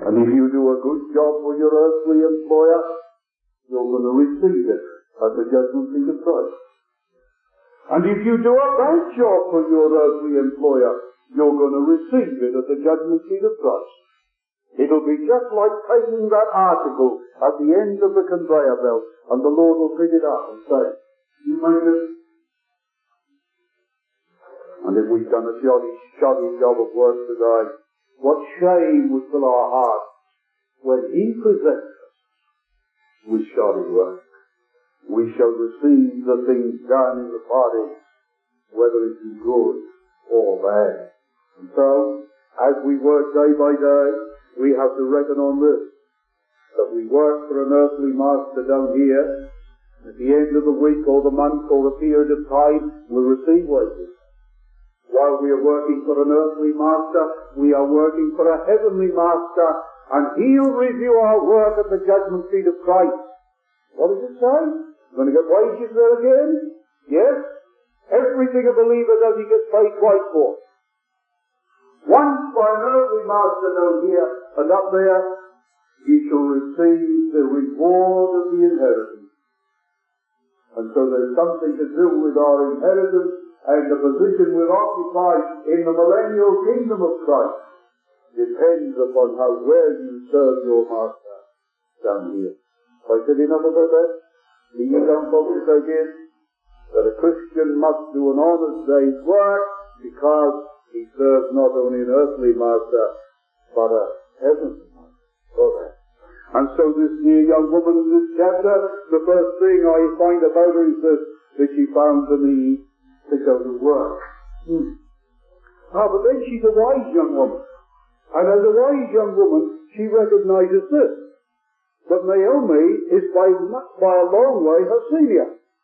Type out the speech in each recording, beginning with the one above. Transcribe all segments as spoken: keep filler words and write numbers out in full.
And if you do a good job for your earthly employer, you're going to receive it at the judgment seat of Christ. And if you do a bad job for your earthly employer, you're going to receive it at the judgment seat of Christ. It'll be just like taking that article at the end of the conveyor belt, and the Lord will pick it up and say, you made it. And if we've done a jolly, shoddy job of work today, what shame would fill our hearts when He presents us with shoddy work. We shall receive the things done in the body, whether it be good or bad. And so, as we work day by day, we have to reckon on this, that we work for an earthly master down here. At the end of the week or the month or a period of time, we'll receive wages. While we are working for an earthly master, we are working for a heavenly master, and He'll review our work at the judgment seat of Christ. What does it say? Going to get wages there again? Yes. Everything a believer does, he gets paid twice for. Once by an earthly master down here, and up there, he shall receive the reward of the inheritance. And so there's something to do with our inheritance and the position we'll occupy in the millennial kingdom of Christ depends upon how well you serve your master down here. Have I said enough about that? Do you young folks take in that a Christian must do an honest day's work because he serves not only an earthly master but a heavenly master. And so this dear young woman in this chapter, the first thing I find about her is this, that she found the need to go to work. Hmm. Ah, but then she's a wise young woman. And as a wise young woman, she recognizes this, that Naomi is by, by a long way her senior.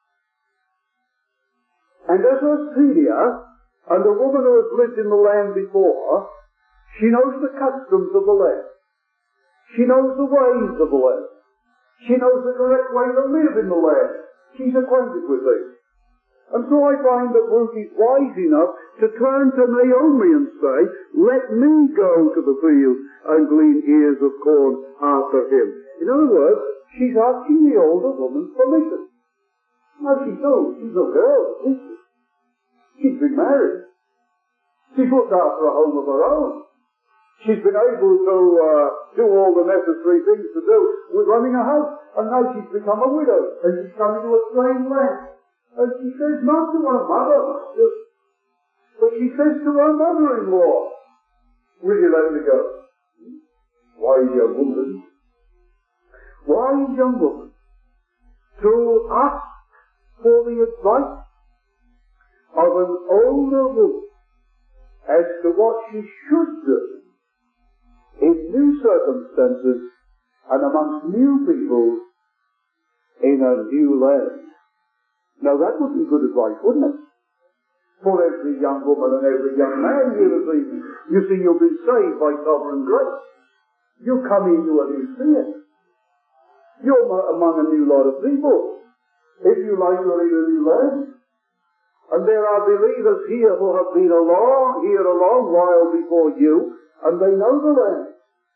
And as her senior, and a woman who has lived in the land before, she knows the customs of the land. She knows the ways of the land. She knows the correct way to live in the land. She's acquainted with these. And so I find that Ruth is wise enough to turn to Naomi and say, let me go to the field and glean ears of corn after him. In other words, she's asking the older woman's permission. Now she's no, she's no girl, is she? She's been married. She's looked after a home of her own. She's been able to uh, do all the necessary things to do with running a house. And now she's become a widow. And she's coming to a strange land. And she says not to her mother, but she says to her mother-in-law, will you let me go? Wise young woman. Wise young woman. To ask for the advice of an older woman as to what she should do in new circumstances and amongst new people in a new land. Now that would be good advice, wouldn't it? For every young woman and every young man here this evening. You see, you've been saved by sovereign grace. You come into a new sphere. You're among a new lot of people. If you like to live in a new land. And there are believers here who have been along, here a long while before you, and they know the land.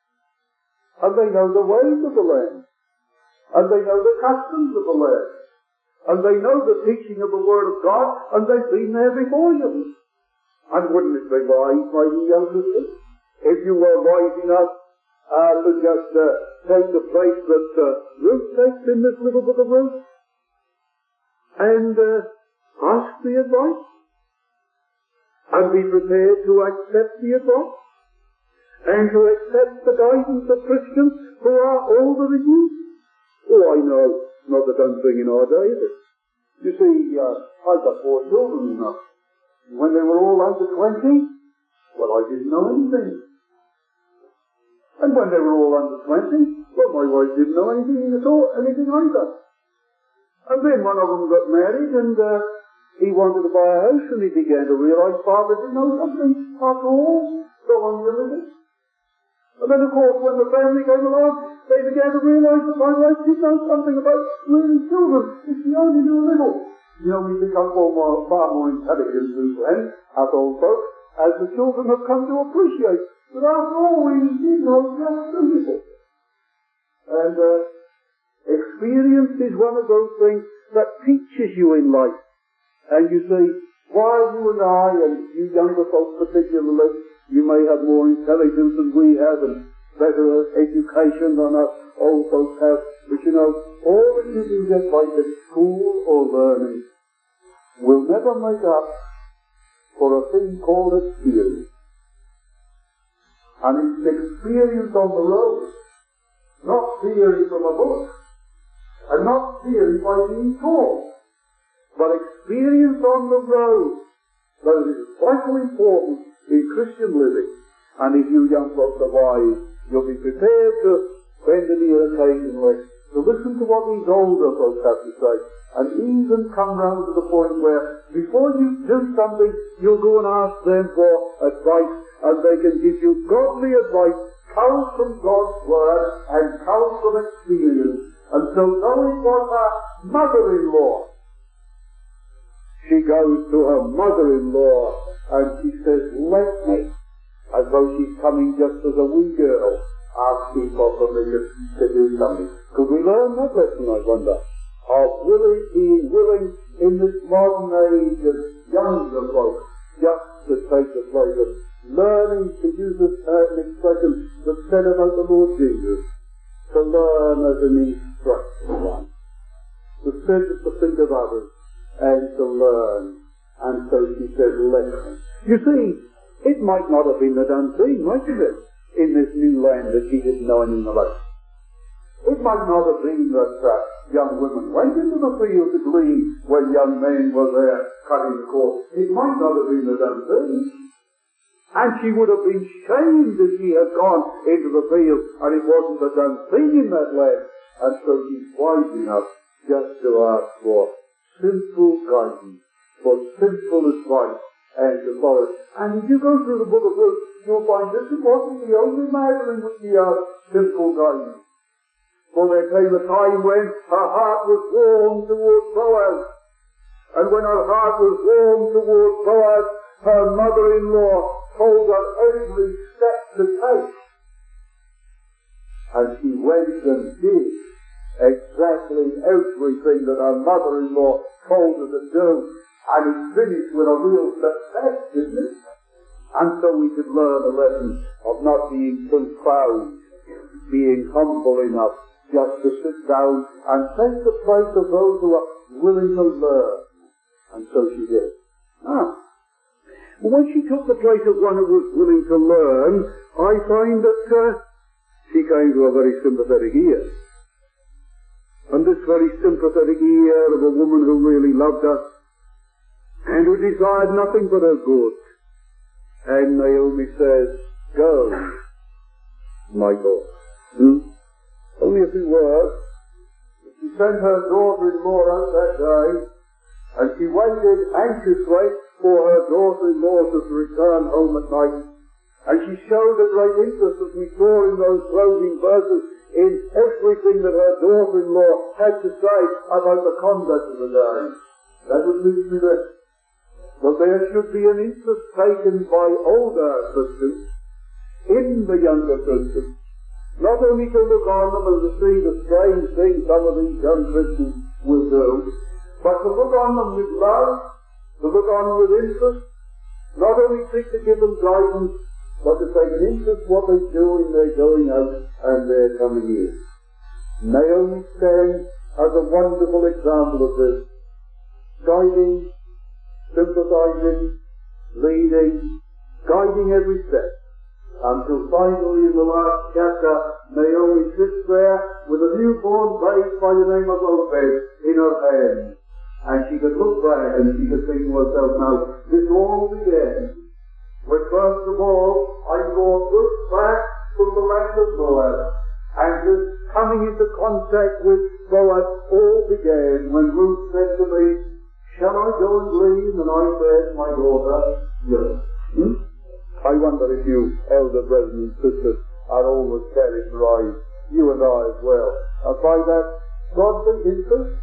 And they know the ways of the land. And they know the customs of the land. And they know the teaching of the Word of God, and they've been there before you. And wouldn't it be wise, my young sisters, if you were wise enough uh, to just uh, take the place that uh, Ruth takes in this little book of Ruth, and uh, ask the advice, and be prepared to accept the advice, and to accept the guidance of Christians who are older than you? Oh, I know. Not the done thing in our day, is it? You see, uh, I've got four children, you know. When they were all under twenty, well, I didn't know anything. And when they were all under twenty, well, my wife didn't know anything at all, anything either. And then one of them got married, and uh, he wanted to buy a house, and he began to realize Father didn't know something after all. So on the other. And then, of course, when the family came along, they began to realize that my wife did know something about rearing children, if she only knew a little. You know, we become far more, far more intelligent than then, as old folks, as the children have come to appreciate But after all, we did know just a little. And uh, experience is one of those things that teaches you in life. And you see, while you and I, and you younger folks particularly, you may have more intelligence than we have and better education than us old folks have, but you know, all that you can get by the school or learning will never make up for a thing called experience. And it's experience on the road, not theory from a book, and not theory by being taught, but experience on the road that is vitally important in Christian living. And if you young folks are wise, you'll be prepared to spend an ear occasionally to listen to what these older folks have to say, and even come round to the point where before you do something, you'll go and ask them for advice, and they can give you godly advice, comes from God's Word, and comes from experience. And so though it was her mother-in-law, she goes to her mother-in-law, and she says, let me, as though she's coming just as a wee girl, ask people for me to, to do something. Could we learn that lesson, I wonder, of willing, being willing in this modern age of younger folks just to take the place of learning to use a certain expression that said about the Lord Jesus, to learn as an instructed one, to sit at the feet of others and to learn. And so she said, let me. You see, it might not have been the done thing, might it, in this new land that she didn't know anything about. It might not have been that uh, young women went into the field to glean when young men were there cutting the corn. It might not have been the done thing. And she would have been shamed if she had gone into the field and it wasn't the done thing in that land. And so she's wise enough just to ask for simple guidance, for simple advice, and to follow. And if you go through the book of Ruth, you'll find this wasn't the only matter in which she asked simple guidance. For there came a time when her heart was warm towards Boaz. And when her heart was warm towards Boaz, her mother-in-law told her every step to take. And she went and did exactly everything that her mother-in-law told her to do. And it finished with a real success, didn't it? And so we could learn a lesson of not being too proud, being humble enough just to sit down and take the place of those who are willing to learn. And so she did. Ah. When she took the place of one who was willing to learn, I find that uh, she came to a very sympathetic ear. And this very sympathetic ear of a woman who really loved her, and who desired nothing but her good. And Naomi says, go, my daughter. Hmm? Only a few words. She sent her daughter-in-law out that day, and she waited anxiously for her daughter-in-law to return home at night. And she showed a great interest, as we saw in those closing verses, in everything that her daughter-in-law had to say about the conduct of the day. That would lead me there. But there should be an interest taken by older Christians in the younger Christians, not only to look on them and to see the strange things some of these young Christians will do, but to look on them with love, to look on them with interest, not only seek to give them guidance, but to take an interest in what they do in their going out and their coming in. Naomi stands as a wonderful example of this, guiding, sympathizing, leading, guiding every step, until finally in the last chapter, Naomi sits there with a newborn babe by the name of Obed in her hand. And she could look back and she could think to herself, now, this all began when first of all I brought Ruth back from the land of Moab. And this coming into contact with Boaz all began when Ruth said to me, shall I go and glean? And I said, my daughter, yes. Hmm? I wonder if you elder brethren and sisters are always characterized, you and I as well, by that godly interest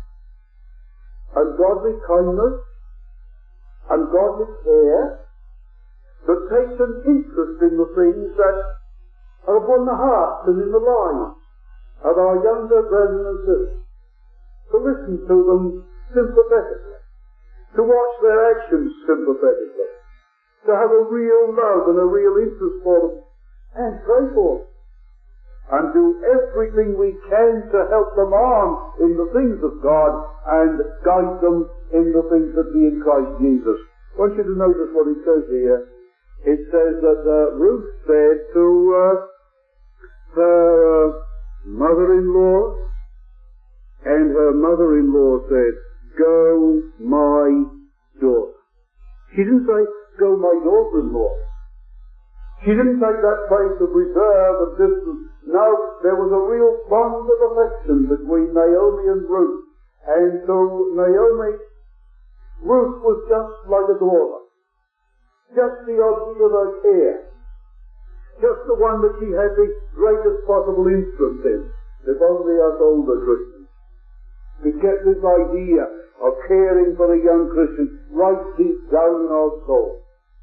and godly kindness and godly care that takes an interest in the things that are upon the hearts and in the lives of our younger brethren and sisters, to listen to them sympathetically, to watch their actions sympathetically, to have a real love and a real interest for them, and pray for them, and do everything we can to help them on in the things of God and guide them in the things that be in Christ Jesus. I want you to notice what it says here. It says that uh, Ruth said to uh, her uh, mother-in-law, and her mother-in-law said, "Go, my daughter." She didn't say, "Go, my daughter-in-law." She didn't take that place of reserve and distance. No, there was a real bond of affection between Naomi and Ruth. And to Naomi, Ruth was just like a daughter. Just the object of her care. Just the one that she had the greatest possible interest in. If only us older Christians could get this idea of caring for the young Christian right deep down in our soul.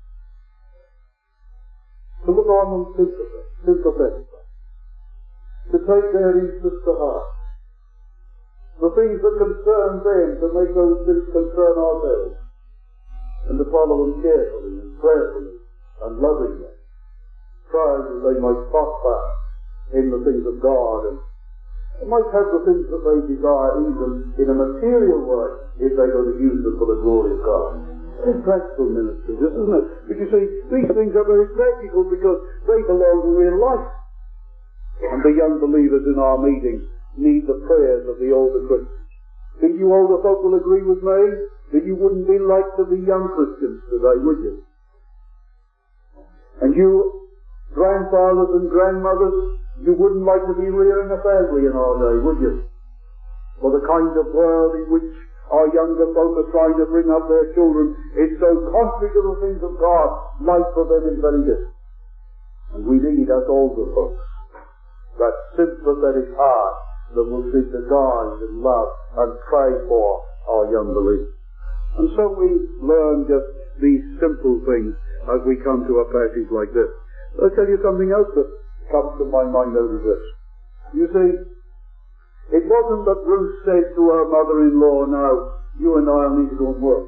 To look on them sympathetically, to take their interest to heart, the things that concern them, to make those things concern ourselves, and to follow them carefully and prayerfully and lovingly, trying that they might prosper in the things of God, and they might have the things that they desire even in a material way, if they're going to use them for the glory of God. It's practical ministry, isn't it? But you see, these things are very practical because they belong to real life. And the young believers in our meetings need the prayers of the older Christians. Think you older folk will agree with me that you wouldn't be like to the young Christians today, would you? And you grandfathers and grandmothers, you wouldn't like to be rearing a family in our day, would you? For the kind of world in which our younger folk are trying to bring up their children is so contrary to the things of God, life for them is very different. And we need, as older folks, that sympathetic heart that will seek to guide and love and pray for our young believers. And so we learn just these simple things as we come to a passage like this. I'll tell you something else that comes to my mind out of this. You see, it wasn't that Ruth said to her mother-in-law, "Now, you and I will need to go and work,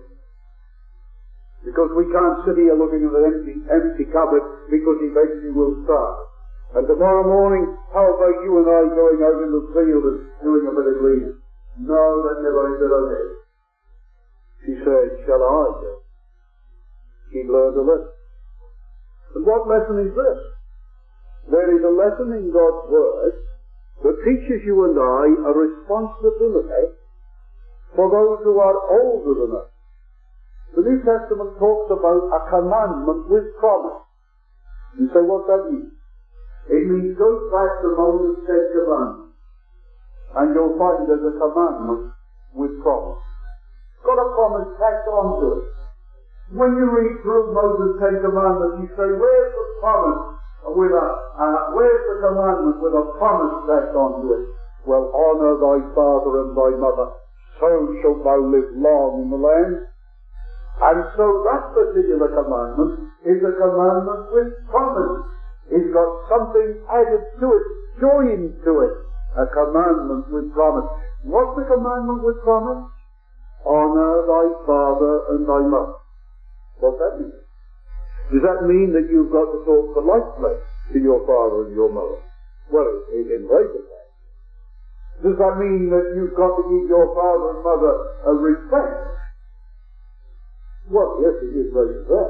because we can't sit here looking at an empty, empty cupboard because eventually we'll starve. And tomorrow morning, how about you and I going out in the field and doing a bit of gleaning?" No, that never entered her head. She said, "Shall I go?" She'd learned a lesson. And what lesson is this? There is a lesson in God's Word that teaches you and I a responsibility for those who are older than us. The New Testament talks about a commandment with promise. You say, what that means? It means go back to Moses' Ten Commandments, and you'll find there's a commandment with promise. It's got a promise tacked onto it. When you read through Moses' Ten Commandments, you say, where's the promise with a, uh, where's the commandment with a promise tacked onto it? Well, honour thy father and thy mother, so shalt thou live long in the land. And so that particular commandment is a commandment with promise. It's got something added to it, joined to it. A commandment with promise. What's the commandment with promise? Honour thy father and thy mother. What's that mean? Does that mean that you've got to talk politely to your father and your mother? Well, it embraces that. Does that mean that you've got to give your father and mother a respect? Well, yes, it is right that.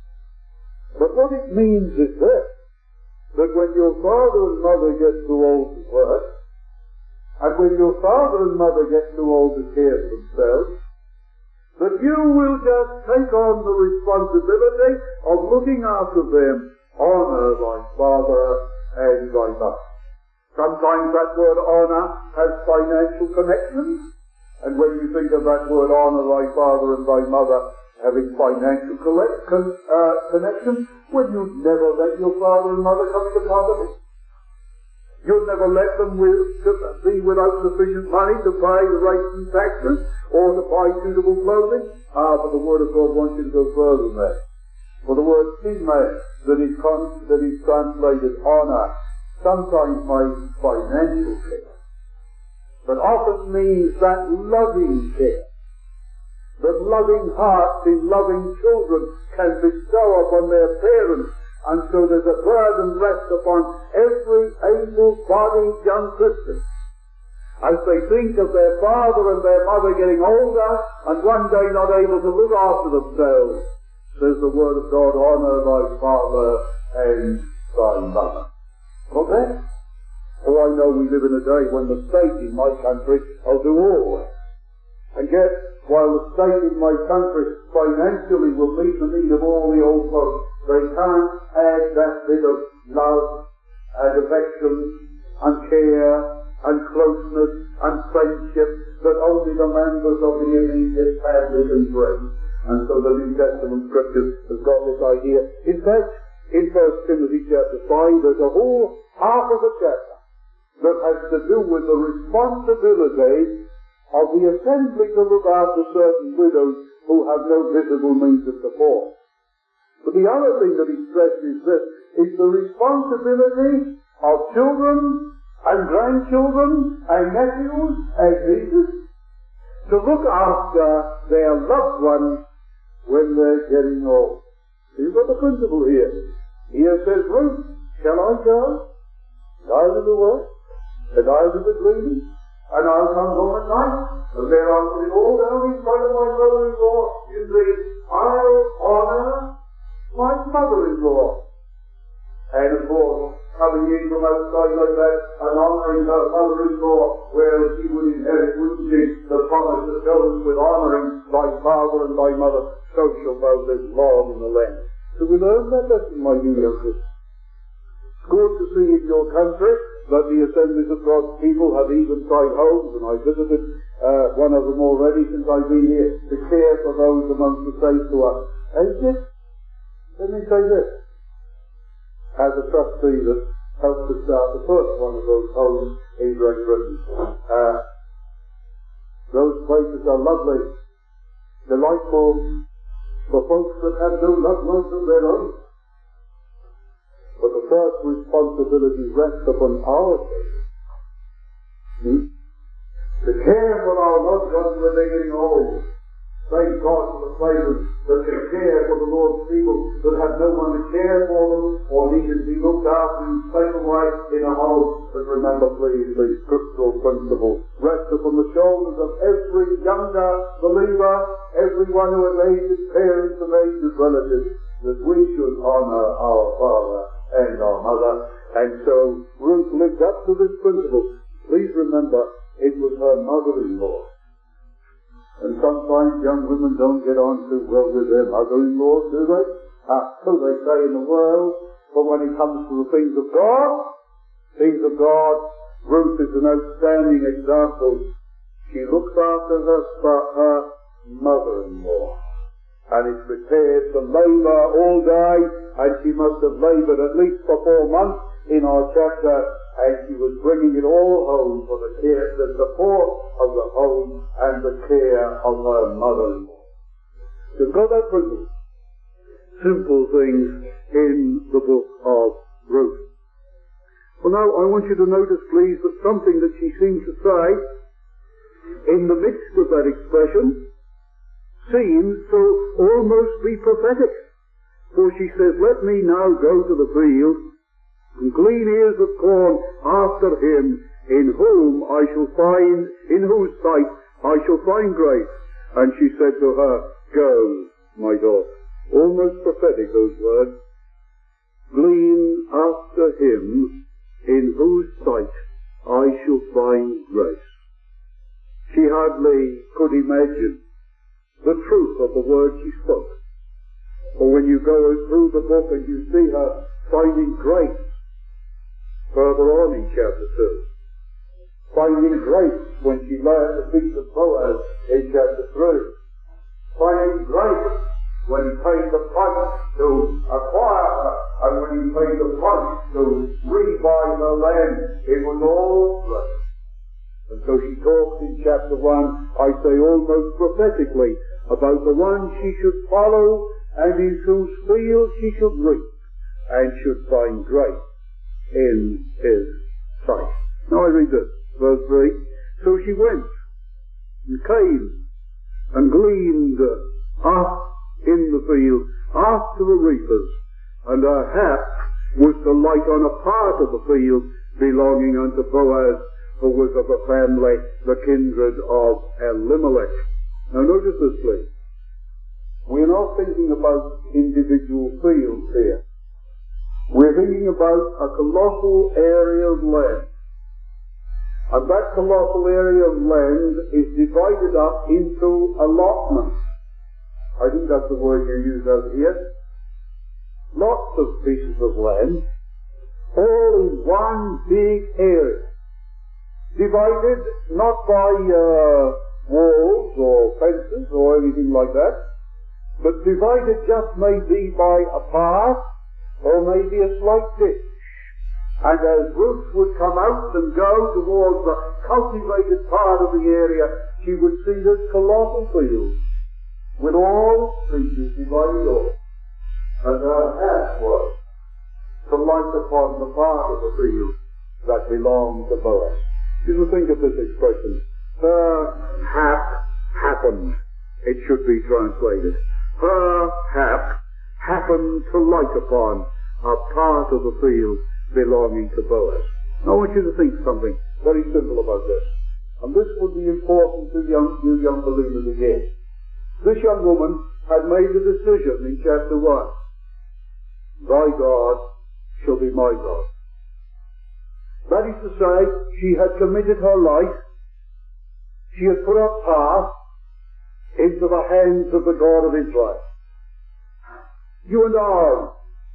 But what it means is this, that when your father and mother get too old to work, and when your father and mother get too old to care for themselves, that you will just take on the responsibility of looking after them. Honour thy father and thy mother. Sometimes that word honour has financial connections, and when you think of that word honour thy father and thy mother having financial collect, con, uh, connections, well, you'd never let your father and mother come into poverty. You'd never let them with, to be without sufficient money to pay the rates and taxes or to buy suitable clothing. Ah, but the Word of God wants you to go further than that. For the word female that is, con- that is translated honour sometimes means financial care, but often means that loving care that loving hearts in loving children can bestow upon their parents, and so there's a burden rests upon every able-bodied young Christian as they think of their father and their mother getting older and one day not able to look after themselves. Says the Word of God, honour thy father and thy mother. Not that? Oh, I know we live in a day when the state in my country will do all that. And yet, while the state in my country financially will meet the need of all the old folks, they can't add that bit of love and affection and care and closeness and friendship that only the members of the immediate family can bring. And so the New Testament Scriptures has got this idea. In fact, in First Timothy chapter five, there's a whole half of a chapter that has to do with the responsibility of the assembly to look after certain widows who have no visible means of support. But the other thing that he stressed is this, is the responsibility of children and grandchildren and nephews and nieces to look after their loved ones when they're getting old. So you've got the principle here. Here says Ruth, shall I go? And I do the work, and I do the gleaning, and I'll come home at night, and there I'll put it all down in front of my mother-in-law. You see, I'll honour my mother-in-law. And of course, coming in from outside like that, and honouring her mother-in-law, well, she would inherit, wouldn't she, the promise that goes with honouring thy father and thy mother, so shall thou live long in the land. So we learn that lesson, my dear young Christians. It's good to see in your country that the assemblies of God's people have eventide homes, and I visited uh, one of them already since I've been here to care for those amongst the saints who are aged. Let me say this. As a trustee that helped to start the first one of those homes in Great Britain, uh, those places are lovely, delightful for folks that have no loved ones of their own. But the first responsibility rests upon our faith. Hmm? To care for our loved ones when they're getting old. Thank God for the places that can care for the Lord's people that have no one to care for them or need to be looked after in a special way in a home. But remember, please, the scriptural principle rests upon the shoulders of every younger believer, everyone who has aged parents and aged relatives, that we should honour our father and our mother. And so Ruth lived up to this principle. Please remember, it was her mother-in-law. And sometimes young women don't get on too well with their mother-in-laws, do they? Ah, so they say in the world. But when it comes to the things of God, things of God, Ruth is an outstanding example. She looks after her, her mother-in-law. And is prepared to labour all day, and she must have laboured at least for four months in our chapter, and she was bringing it all home for the care, the support of the home and the care of her mother-in-law. You've got that principle. Simple things in the book of Ruth. Well, now I want you to notice, please, that something that she seems to say in the midst of that expression seems to almost be prophetic. For she says, let me now go to the field and glean ears of corn after him in whom I shall find, in whose sight I shall find grace. And she said to her, go, my daughter. Almost prophetic, those words. Glean after him in whose sight I shall find grace. She hardly could imagine the truth of the words she spoke. For when you go through the book and you see her finding grace further on in chapter two, finding grace when she lay at the feet of Boaz in chapter three, finding grace when he paid the price to acquire her, and when he paid the price to rebuy her land, it was all grace. And so she talks in chapter one, I say almost prophetically, about the one she should follow and in whose field she should reap, and should find grace in his sight. Now I read this, verse three. So she went, and came, and gleaned up in the field after the reapers, and her hap was to light on a part of the field belonging unto Boaz, who was of the family, the kindred of Elimelech. Now notice this, please. We're not thinking about individual fields here. We're thinking about a colossal area of land. And that colossal area of land is divided up into allotments. I think that's the word you use out here. Lots of pieces of land, all in one big area. Divided not by uh, walls or fences or anything like that, but divided just maybe by a path or maybe a slight ditch. And as Ruth would come out and go towards the cultivated part of the area, she would see this colossal field with all creatures divided off. And her hap was to light upon the part of the field that belonged to Boaz. You think of this expression. Her hap happened, it should be translated. Her hap happened to light upon a part of the field belonging to Boaz. Now I want you to think something very simple about this. And this would be important to young, you young believers again. This young woman had made a decision in chapter one. Thy God shall be my God. That is to say, she had committed her life, she had put her path into the hands of the God of Israel. You and I,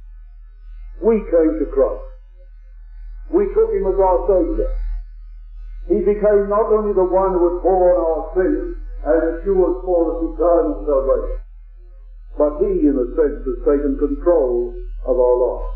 we came to Christ. We took him as our Savior. He became not only the one who had borne our sins and assured for us eternal salvation, but he, in a sense, has taken control of our lives.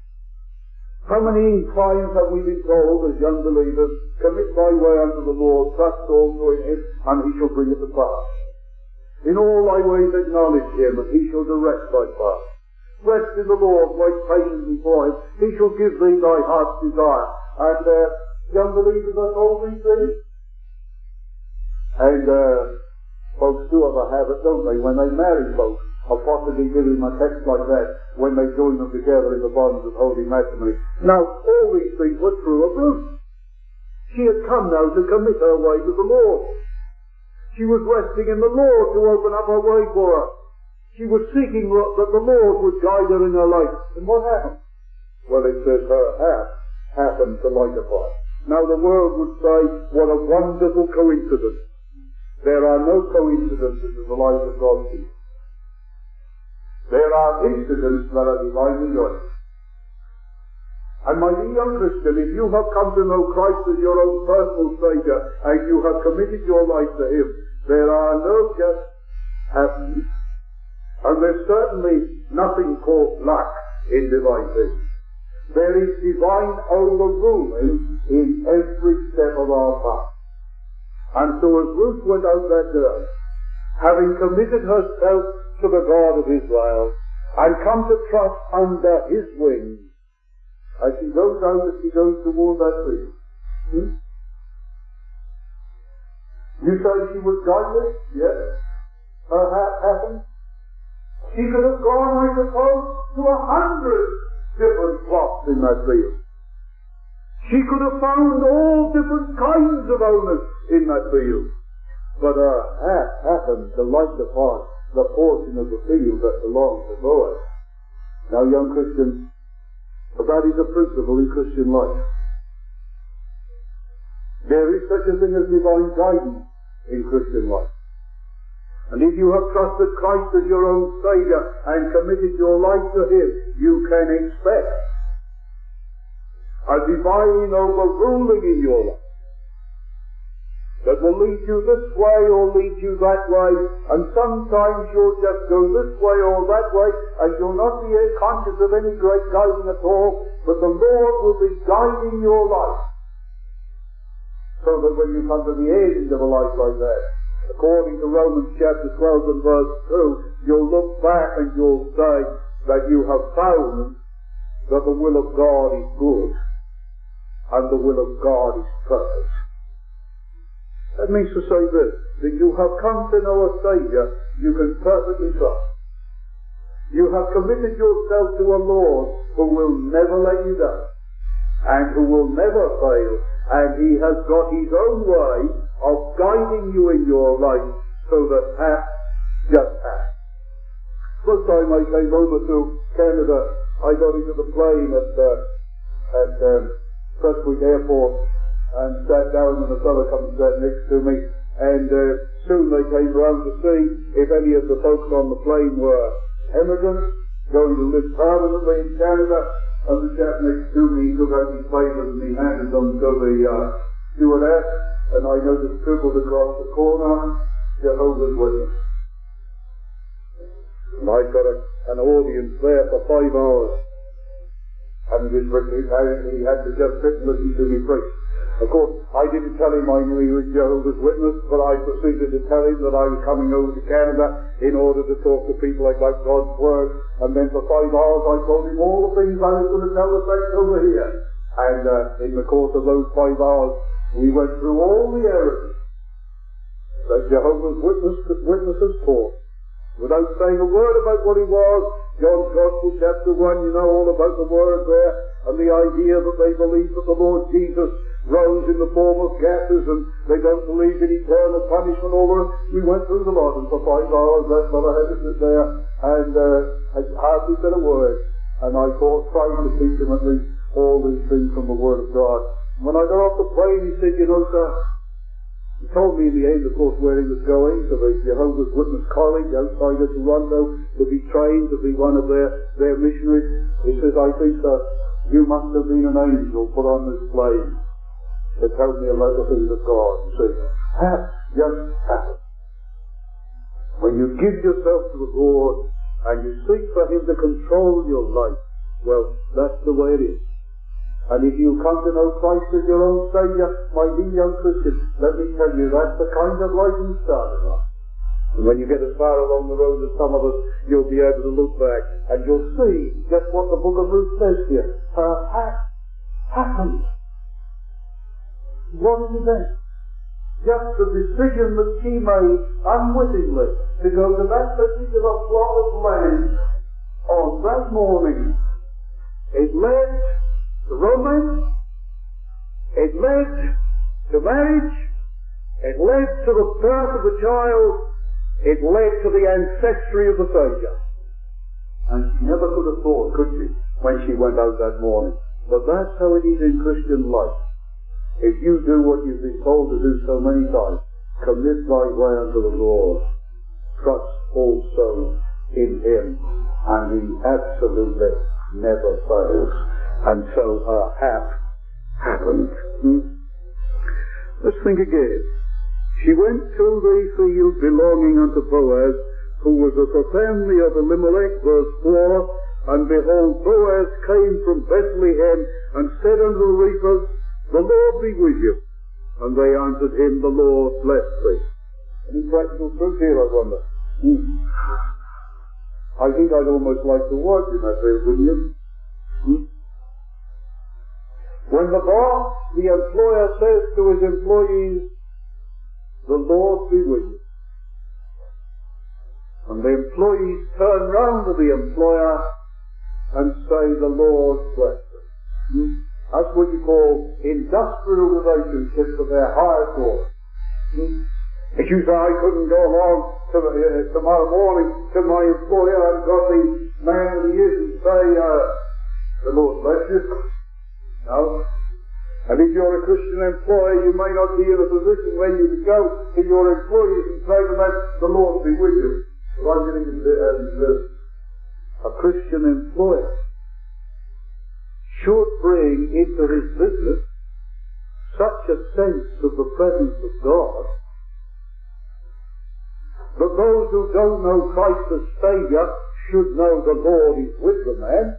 How many times have we been told as young believers, commit thy way unto the Lord, trust also in him, and he shall bring it to pass. In all thy ways acknowledge him, and he shall direct thy path. Rest in the Lord, wait patiently for him, he shall give thee thy heart's desire. And uh, young believers are told these things. And uh, folks do have a habit, don't they, when they marry folks, of possibly giving them a text like that when they join them together in the bonds of holy matrimony. Now, all these things were true of Ruth. She had come now to commit her way to the Lord. She was resting in the Lord to open up her way for her. She was seeking that the Lord would guide her in her life. And what happened? Well, it says her hap happened to light upon. Now the world would say, what a wonderful coincidence. There are no coincidences in the life of God's people. There are incidents that are divinely ordered. And my dear young Christian, if you have come to know Christ as your own personal Savior, and you have committed your life to him, there are no just happenings. And there's certainly nothing called luck in divine things. There is divine overruling in every step of our path. And so as Ruth went out that day, having committed herself to the God of Israel, and come to trust under his wings, as she goes out, as she goes toward that field. Hmm? You say she was godless? Yes. Her hat happened. She could have gone, I suppose, to a hundred different plots in that field. She could have found all different kinds of owners in that field. But her hat happened to light upon the portion of the field that belonged to Boaz. Now, young Christians, that is a principle in Christian life. There is such a thing as divine guidance in Christian life. And if you have trusted Christ as your own Savior and committed your life to him, you can expect a divine overruling in your life that will lead you this way or lead you that way, and sometimes you'll just go this way or that way, and you'll not be conscious of any great guiding at all, but the Lord will be guiding your life. So that when you come to the end of a life like that, according to Romans chapter twelve and verse two, you'll look back and you'll say that you have found that the will of God is good and the will of God is perfect. That means to say this, that you have come to know a Saviour you can perfectly trust. You have committed yourself to a Lord who will never let you down and who will never fail, and He has got His own way of guiding you in your life so that hap just hap. First time I came over to Canada, I got into the plane at, uh, at um, Prestwick Airport and sat down, and a fellow come and sat next to me, and uh, soon they came round to see if any of the folks on the plane were immigrants going to live permanently in Canada. And the chap next to me took out his papers and he handed them to the uh, stewardess, and I noticed scribbled across the corner, Jehovah's Witness. And I got a, an audience there for five hours, and it was written, he had to just sit and listen to me preach. Of course, I didn't tell him I knew he was Jehovah's Witness, but I proceeded to tell him that I was coming over to Canada in order to talk to people about God's Word. And then for five hours I told him all the things I was going to tell the folks over here. And uh, in the course of those five hours, we went through all the errors that Jehovah's Witness, Witnesses taught, without saying a word about what he was. John's Gospel chapter one, you know all about the Word there, and the idea that they believe that the Lord Jesus rose in the form of gases, and they don't believe in eternal punishment. All of it. We went through the lot, and for five hours that fellow had to sit there, and uh, I hardly said a word. And I thought, trying to teach him at least all these things from the Word of God. When I got off the plane, he said, you know, sir, he told me in the end, of course, where he was going, to the Jehovah's Witness College outside of Toronto, to be trained to be one of their, their missionaries. He says, I think, sir, you must have been an angel put on this plane to tell me about the things of God. You see, that just happens. When you give yourself to the Lord and you seek for Him to control your life, well, that's the way it is. And if you come to know Christ as your own Saviour, my dear young Christian, let me tell you, that's the kind of life you started on. And when you get as far along the road as some of us, you'll be able to look back and you'll see just what the book of Ruth says here. Perhaps happened. What is it? Just the decision that she made unwittingly to go to that particular plot of land on that morning. It led to romance, it led to marriage, it led to the birth of a child, it led to the ancestry of the Saviour. And she never could have thought, could she, when she went out that morning. But that's how it is in Christian life. If you do what you've been told to do so many times, commit thy way unto the Lord, trust also in Him, and He absolutely never fails. And so her hap happened. Hmm? Let's think again. She went to the field belonging unto Boaz, who was of the family of Elimelech, verse four, and behold, Boaz came from Bethlehem, and said unto the reapers, the Lord be with you. And they answered him, the Lord bless thee. Any practical truth here, I wonder? Hmm. I think I'd almost like to watch him, I say, wouldn't you? Hmm? When the boss, the employer, says to his employees, the Lord be with you, and the employees turn round to the employer and say, the Lord bless them. Hmm? That's what you call industrial relationships of their higher court. Hmm? If you say, I couldn't go along to, uh, tomorrow morning to my employer and got the man that he is and say, uh, the Lord bless you. No. And if you're a Christian employer, you may not be in a position where you can go to your employees and say to them, the Lord be with you. But I'm getting to this. A Christian employer should bring into his business such a sense of the presence of God that those who don't know Christ as Saviour should know the Lord is with the man.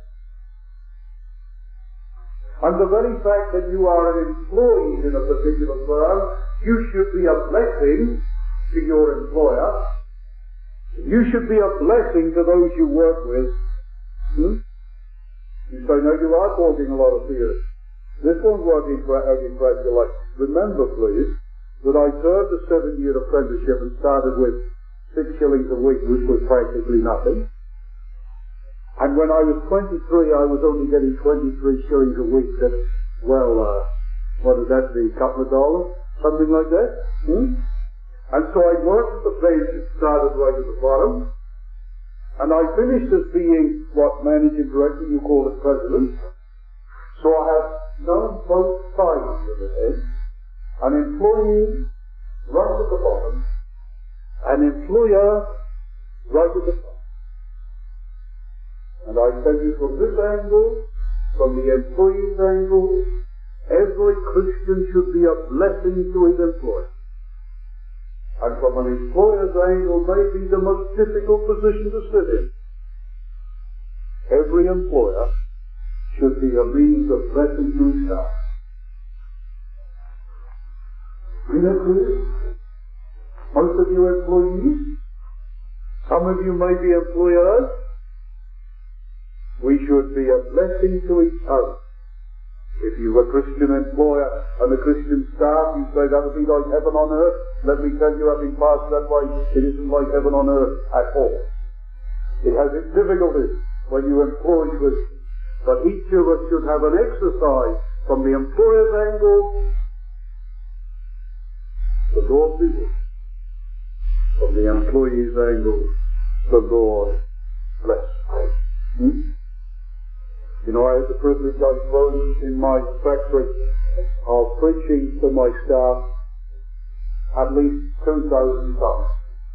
And the very fact that you are an employee in a particular firm, you should be a blessing to your employer. You should be a blessing to those you work with. Hmm? You say, no, you are talking a lot of theory. This won't work in, out in practical life. Remember, please, that I served a seven-year apprenticeship and started with six shillings a week, which was practically nothing. And when I was twenty-three, I was only getting twenty-three shillings a week. That, well, uh, what did that be, a couple of dollars? Something like that? Hmm? And so I worked at the bench and started right at the bottom. And I finished as being what managing director, you call it president. So I have known both sides of the head. An employee right at the bottom, an employer right at the top. And I tell you from this angle, from the employee's angle, every Christian should be a blessing to his employer. And from an employer's angle, may be the most difficult position to sit in. Every employer should be a means of blessing to his staff. Is that clear? Most of you employees, some of you may be employers, we should be a blessing to each other. If you're a Christian employer and a Christian staff, you say that would be like heaven on earth. Let me tell you, having passed that way, it isn't like heaven on earth at all. It has its difficulties when you employ Christians. But each of us should have an exercise from the employer's angle. The Lord be with us. From the employee's angle, the Lord bless us. Hmm? You know, I had the privilege, I suppose, in my factory of preaching to my staff at least two thousand times.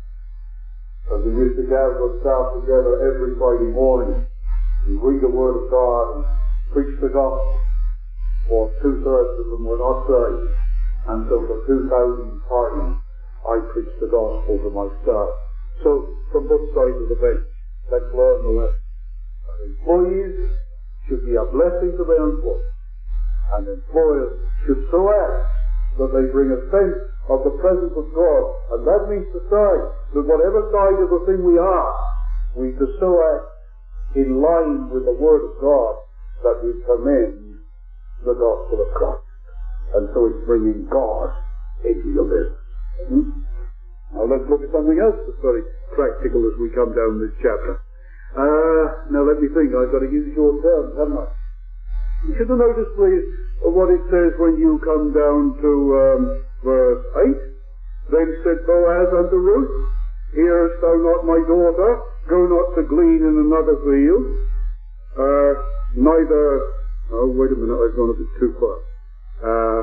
So we used to gather the staff together every Friday morning and read the Word of God and preach the gospel. For two-thirds of them were not saved. And so for two thousand times I preached the gospel to my staff. So, from both sides of the bench, let's learn the lesson. Employees should be a blessing to their employers, and employers should so act that they bring a sense of the presence of God. And that means to say that whatever side of the thing we are, we to so act in line with the Word of God that we commend the gospel of Christ. And so it's bringing God into your business. Hmm? Now let's look at something else that's very practical as we come down this chapter. Uh, now let me think, I've got to use your terms, haven't I? You should have noticed, please, what it says when you come down to um, verse eight. Then said Boaz unto Ruth, Hearest thou not, my daughter? Go not to glean in another field. Uh, neither... Oh, wait a minute, I've gone a bit too far. Uh,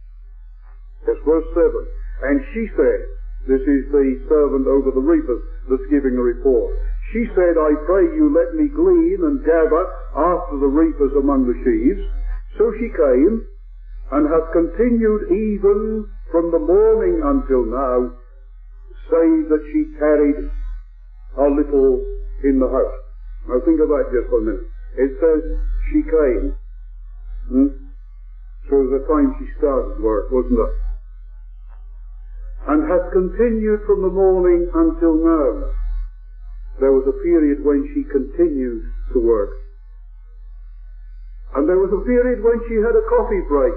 yes, verse seven. And she said, this is the servant over the reapers that's giving a report. She said, I pray you let me glean and gather after the reapers among the sheaves. So she came, and hath continued even from the morning until now, save that she tarried a little in the house. Now think of that just for a minute. It says she came. Hmm? So the time she started work, wasn't it? And hath continued from the morning until now. There was a period when she continued to work. And there was a period when she had a coffee break.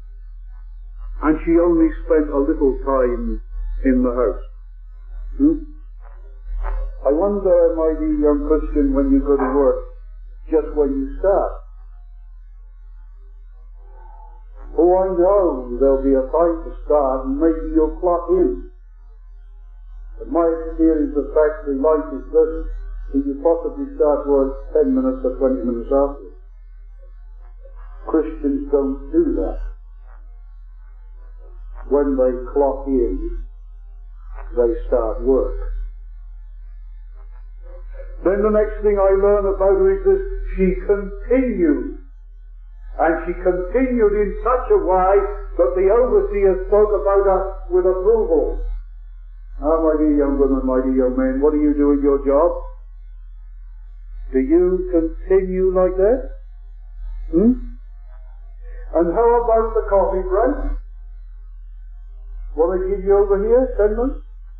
And she only spent a little time in the house. Hmm? I wonder, my dear young Christian, when you go to work, just when you start. Oh, I know there'll be a time to start and maybe you'll clock in. But my experience of factory life is this, that you possibly start work ten minutes or twenty minutes after. Christians don't do that. When they clock in, they start work. Then the next thing I learn about her is this, she continued. And she continued in such a way that the overseer spoke about her with approval. Now, my dear young women, my dear young men, what do you do in your job? Do you continue like that? Hmm? And how about the coffee break? What they give you over here? Ten minutes?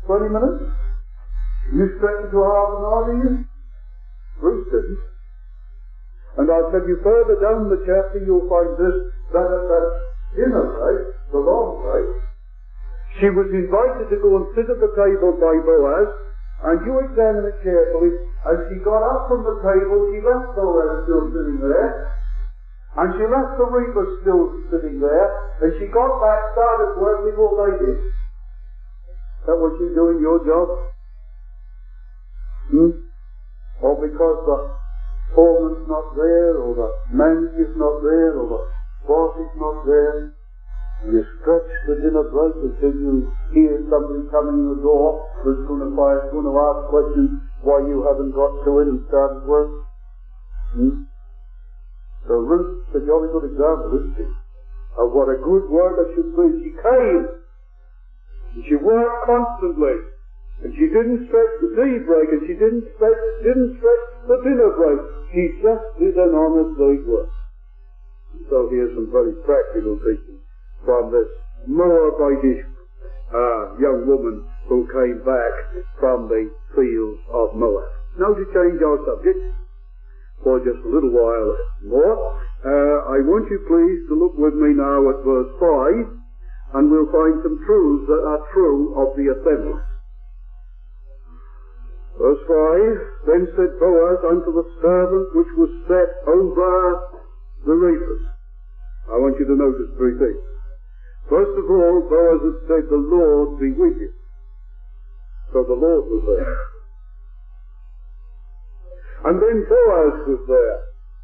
twenty minutes? You stretch to half an hour, do you? Ruth didn't. And I'll tell you further down the chapter you'll find this, that at that dinner break, the long break, she was invited to go and sit at the table by Boaz, and you examine it carefully. As she got up from the table, she left Boaz still sitting there, and she left the reapers still sitting there, and she got back, started work before they did. Is that what you do in your job? Hmm? Or because the foreman's not there, or the manager's not there, or the boss is not there, you stretch the dinner break until you hear somebody coming in the door who's going to, find, going to ask questions why you haven't got to it and started work. Hmm? So Ruth's a jolly good example, isn't she, of what a good worker should be. She came, and she worked constantly, and she didn't stretch the tea break, and she didn't stretch, didn't stretch the dinner break. She just did an honest day's work. So here's some very practical teaching from this Moabitish uh, young woman who came back from the fields of Moab. Now to change our subject for just a little while more, uh, I want you please to look with me now at verse five, and we'll find some truths that are true of the assembly. Verse five, then said Boaz unto the servant which was set over the reapers. I want you to notice three things. First of all, Boaz had said, the Lord be with you. So the Lord was there. And then Boaz was there.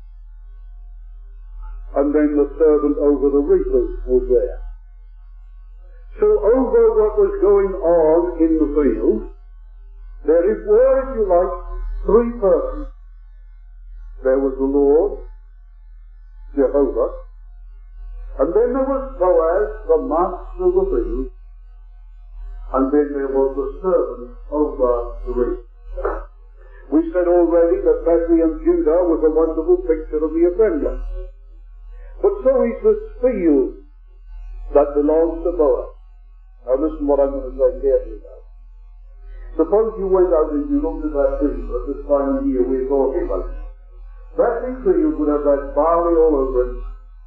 And then the servant over the reapers was there. So over what was going on in the field, there is, were, if you like, three persons. There was the Lord, Jehovah, and then there was Boaz, the master of the field, and then there was the servant over the reapers. We said already that Bethlehem, Judah was a wonderful picture of the assembly. But so is this field that belongs to Boaz. Now listen what I'm going to say carefully now. Suppose you went out and you looked at that field at this time of year we're talking about. That big field would have that barley all over it.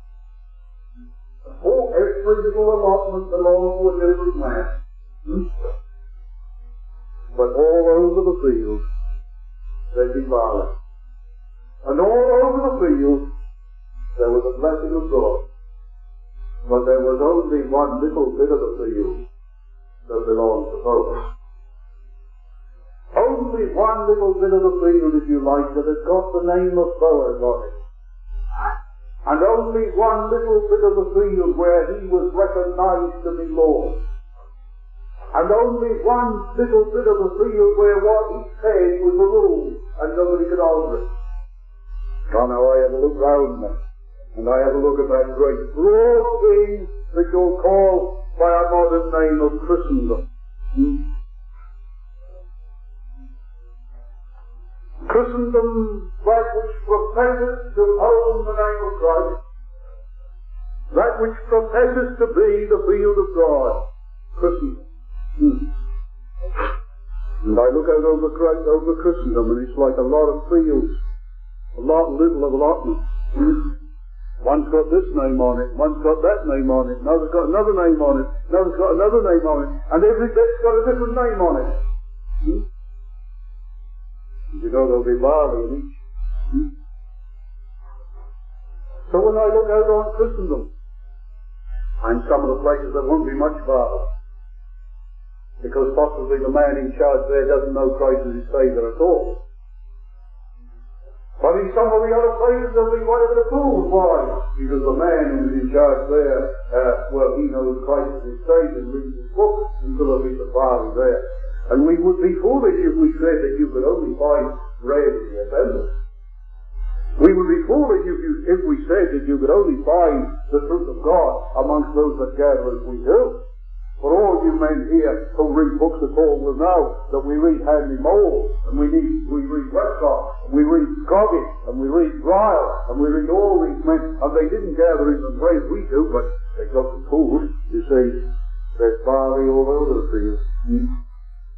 Oh, every little allotment belongs to a different man. Hmm? But all over the field, there'd be barley. And all over the field, there was a blessing of God. But there was only one little bit of the field that belonged to Boaz. Only one little bit of the field, if you like, that has got the name of Boaz on it. And only one little bit of the field where he was recognized to be Lord. And only one little bit of the field where what he said was the rule, and nobody could alter it. So now I have a look round there, and I have a look at that great broad thing that you'll call by a modern name of Christendom. Hmm? Christendom, that which professes to own the name of Christ, that which professes to be the field of God, Christendom. Hmm. And I look out over, over Christendom, and it's like a lot of fields, a lot little of allotments. Hmm. One's got this name on it, one's got that name on it, another's got another name on it, another's got another name on it, and every bit's got a different name on it. Hmm? You know there'll be barley in each. Hmm? So when I look out on Christendom, and some of the places there won't be much barley, because possibly the man in charge there doesn't know Christ as his Saviour at all. But in some of the other places there'll be quite a bit of food. Why? Because the man who's in charge there, uh, well, he knows Christ as his Saviour and reads his book, and so there'll be the barley there. And we would be foolish if we said that you could only find bread in the assembly. We would be foolish if, you, if we said that you could only find the truth of God amongst those that gather as we do. For all you men here who read books at all will know that we read Hanley Mould, and we, need, we read Westcott, and we read Scoggish, and we read Ryle, and we read all these men, and they didn't gather in the way we do, but they got the food. You see, there's barley all over the field. Hmm?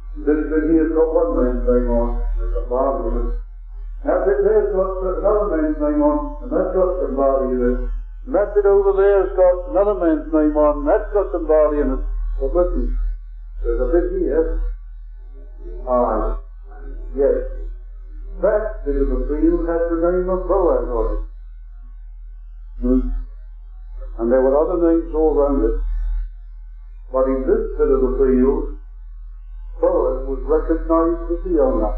This bit here's got one man's name on, there's a body in it. That bit there's got another man's name on, and that's got some body in it. And that bit over there's got another man's name on, and that's got some body in it. But listen, there's a bit here. Ah, yes. That bit of the field has the name of Boaz on it. Hmm. And there were other names all round it. But in this bit of the field, Boaz was recognized as the owner.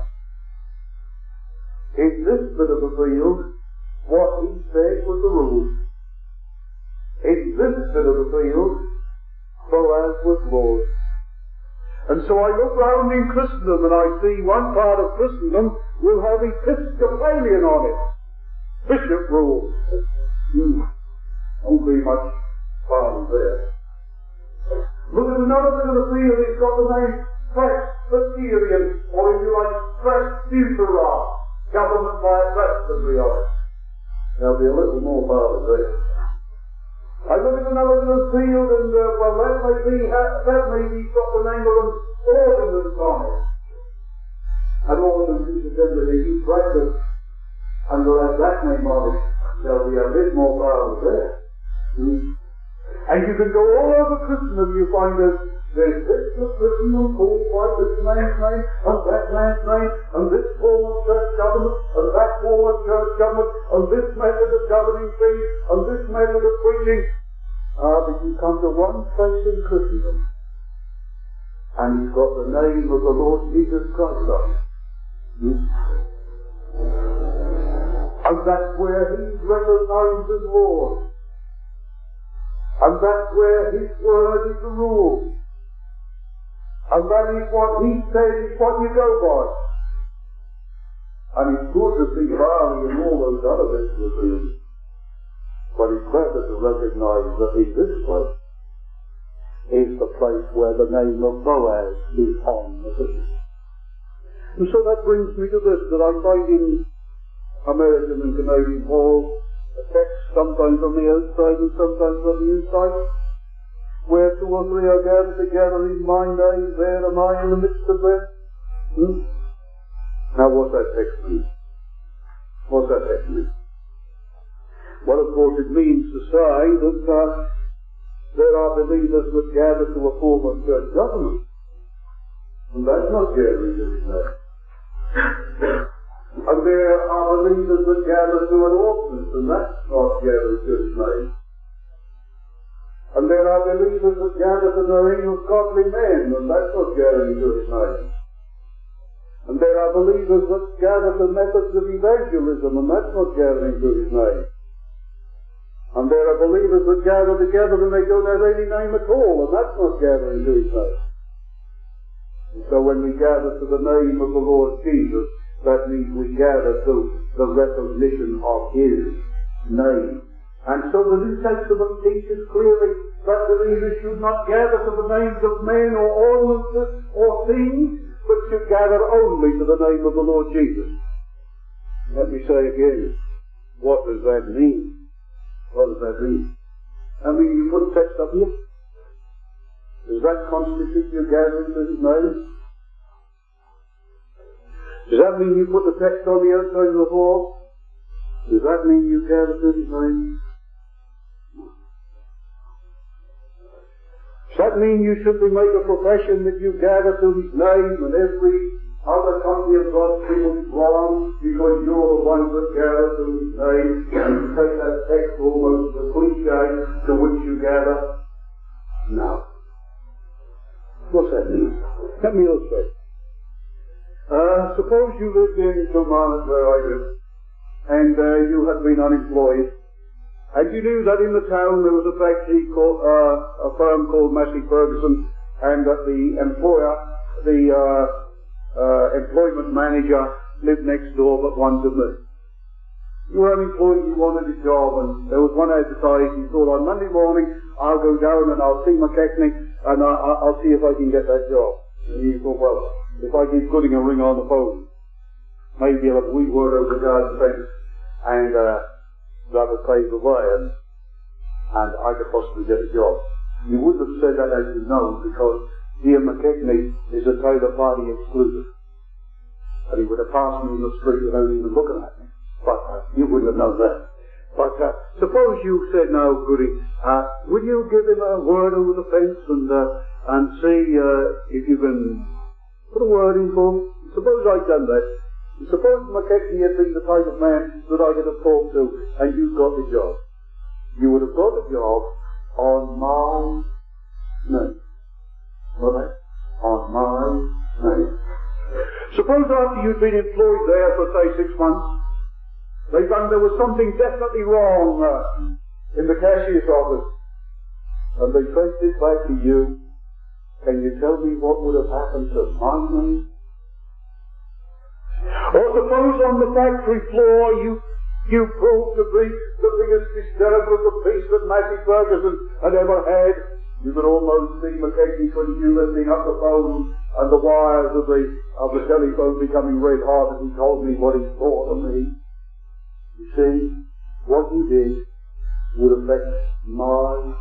In this bit of the field, what he said was the rule. In this bit of the field, Boaz was Lord. And so I look round in Christendom and I see one part of Christendom will have Episcopalian on it. Bishop rule. Hmm. Won't be much fun there. Look at another bit of the field, it's got the name Presbyterian, or if you like, Presbyteron, government by a presbytery on it. There'll be a little more power there. I look at another bit of the field, and uh, well, that may be, that may be got the name of an ordinance on it. An ordinance is assembly, they keep practice, and they'll have that name on it. There'll be a bit more power there. Mm. And you can go all over Christendom, you find that there's this of Christendom called by this man's name, and that man's name, and this form of church government, and that form of church government, and this method of governing things, and this method of preaching. Ah, but you come to one place in Christendom, and he's got the name of the Lord Jesus Christ on it. Hmm? And that's where he's recognized as Lord. And that's where his word is the rule. And that is what he says is what you go by. And it's good to see barley and all those other bits of the field. But it's better to recognize that in this place is the place where the name of Boaz is on the field. And so that brings me to this, that I find in American and Canadian Paul a text sometimes on the outside and sometimes on the inside, where two or three are gathered together in my name, there am I in the midst of them. Hmm? Now what's that text mean? What's that text mean? Well, of course it means to say that uh, there are believers that gather to a form of church government. And that's not gathering to his name. And there are believers that gather to an ordinance, and that's not gathering to his name. And there are believers that gather to the name of godly men, and that's not gathering to his name. And there are believers that gather to methods of evangelism, and that's not gathering to his name. And there are believers that gather together and they don't have any name at all, and that's not gathering to his name. And so when we gather to the name of the Lord Jesus, that means we gather to the recognition of his name. And so the New Testament teaches clearly that believers should not gather to the names of men or ordinances or things, but should gather only to the name of the Lord Jesus. Let me say again, what does that mean? What does that mean? I mean, you put text up here. Does that constitute your gathering to his name? Does that mean you put the text on the outside of the wall? Does that mean you gather to his name? Does that mean you simply make a profession that you gather to his name and every other company of God's people is wrong because you're the ones that gather to his name, and you take that text almost as a cliche to which you gather? No. What's that mean? Let me illustrate. Uh, suppose you lived in Kilmarnock where I live, and uh, you had been unemployed, and you knew that in the town there was a factory called, uh, a firm called Massey Ferguson, and that the employer, the uh, uh, employment manager lived next door but one to me. You were unemployed, you wanted a job, and there was one advertised, you thought on Monday morning I'll go down and I'll see McKechnie and I, I, I'll see if I can get that job. And you thought, well, if I give Gooding a ring on the phone, maybe he'll have a wee word over the garden fence, and uh, that will pave the way, and, and I could possibly get a job. You wouldn't have said that as you know, because Dear McKechnie is a Taylor party exclusive. And he would have passed me in the street without even looking at me. But uh, you wouldn't have known that. But uh, suppose you said, now, Goody, uh, will you give him a word over the fence and uh, and see uh, if you can put a word in for him? Suppose I'd done that. Suppose McKechnie had been the type of man that I could have talked to and you got the job. You would have got the job on my name. Right? On my name. Suppose after you'd been employed there for, say, six months, they found there was something definitely wrong uh, in the cashier's office, and they traced it back to you. Can you tell me what would have happened to my name? Or suppose on the factory floor you you proved to be the biggest disturber of the peace that Matthew Ferguson had ever had. You could almost see McKechnie, couldn't you, lifting up the phone and the wires of the of the telephone becoming red hot as he told me what he thought of me. You see, what you did would affect my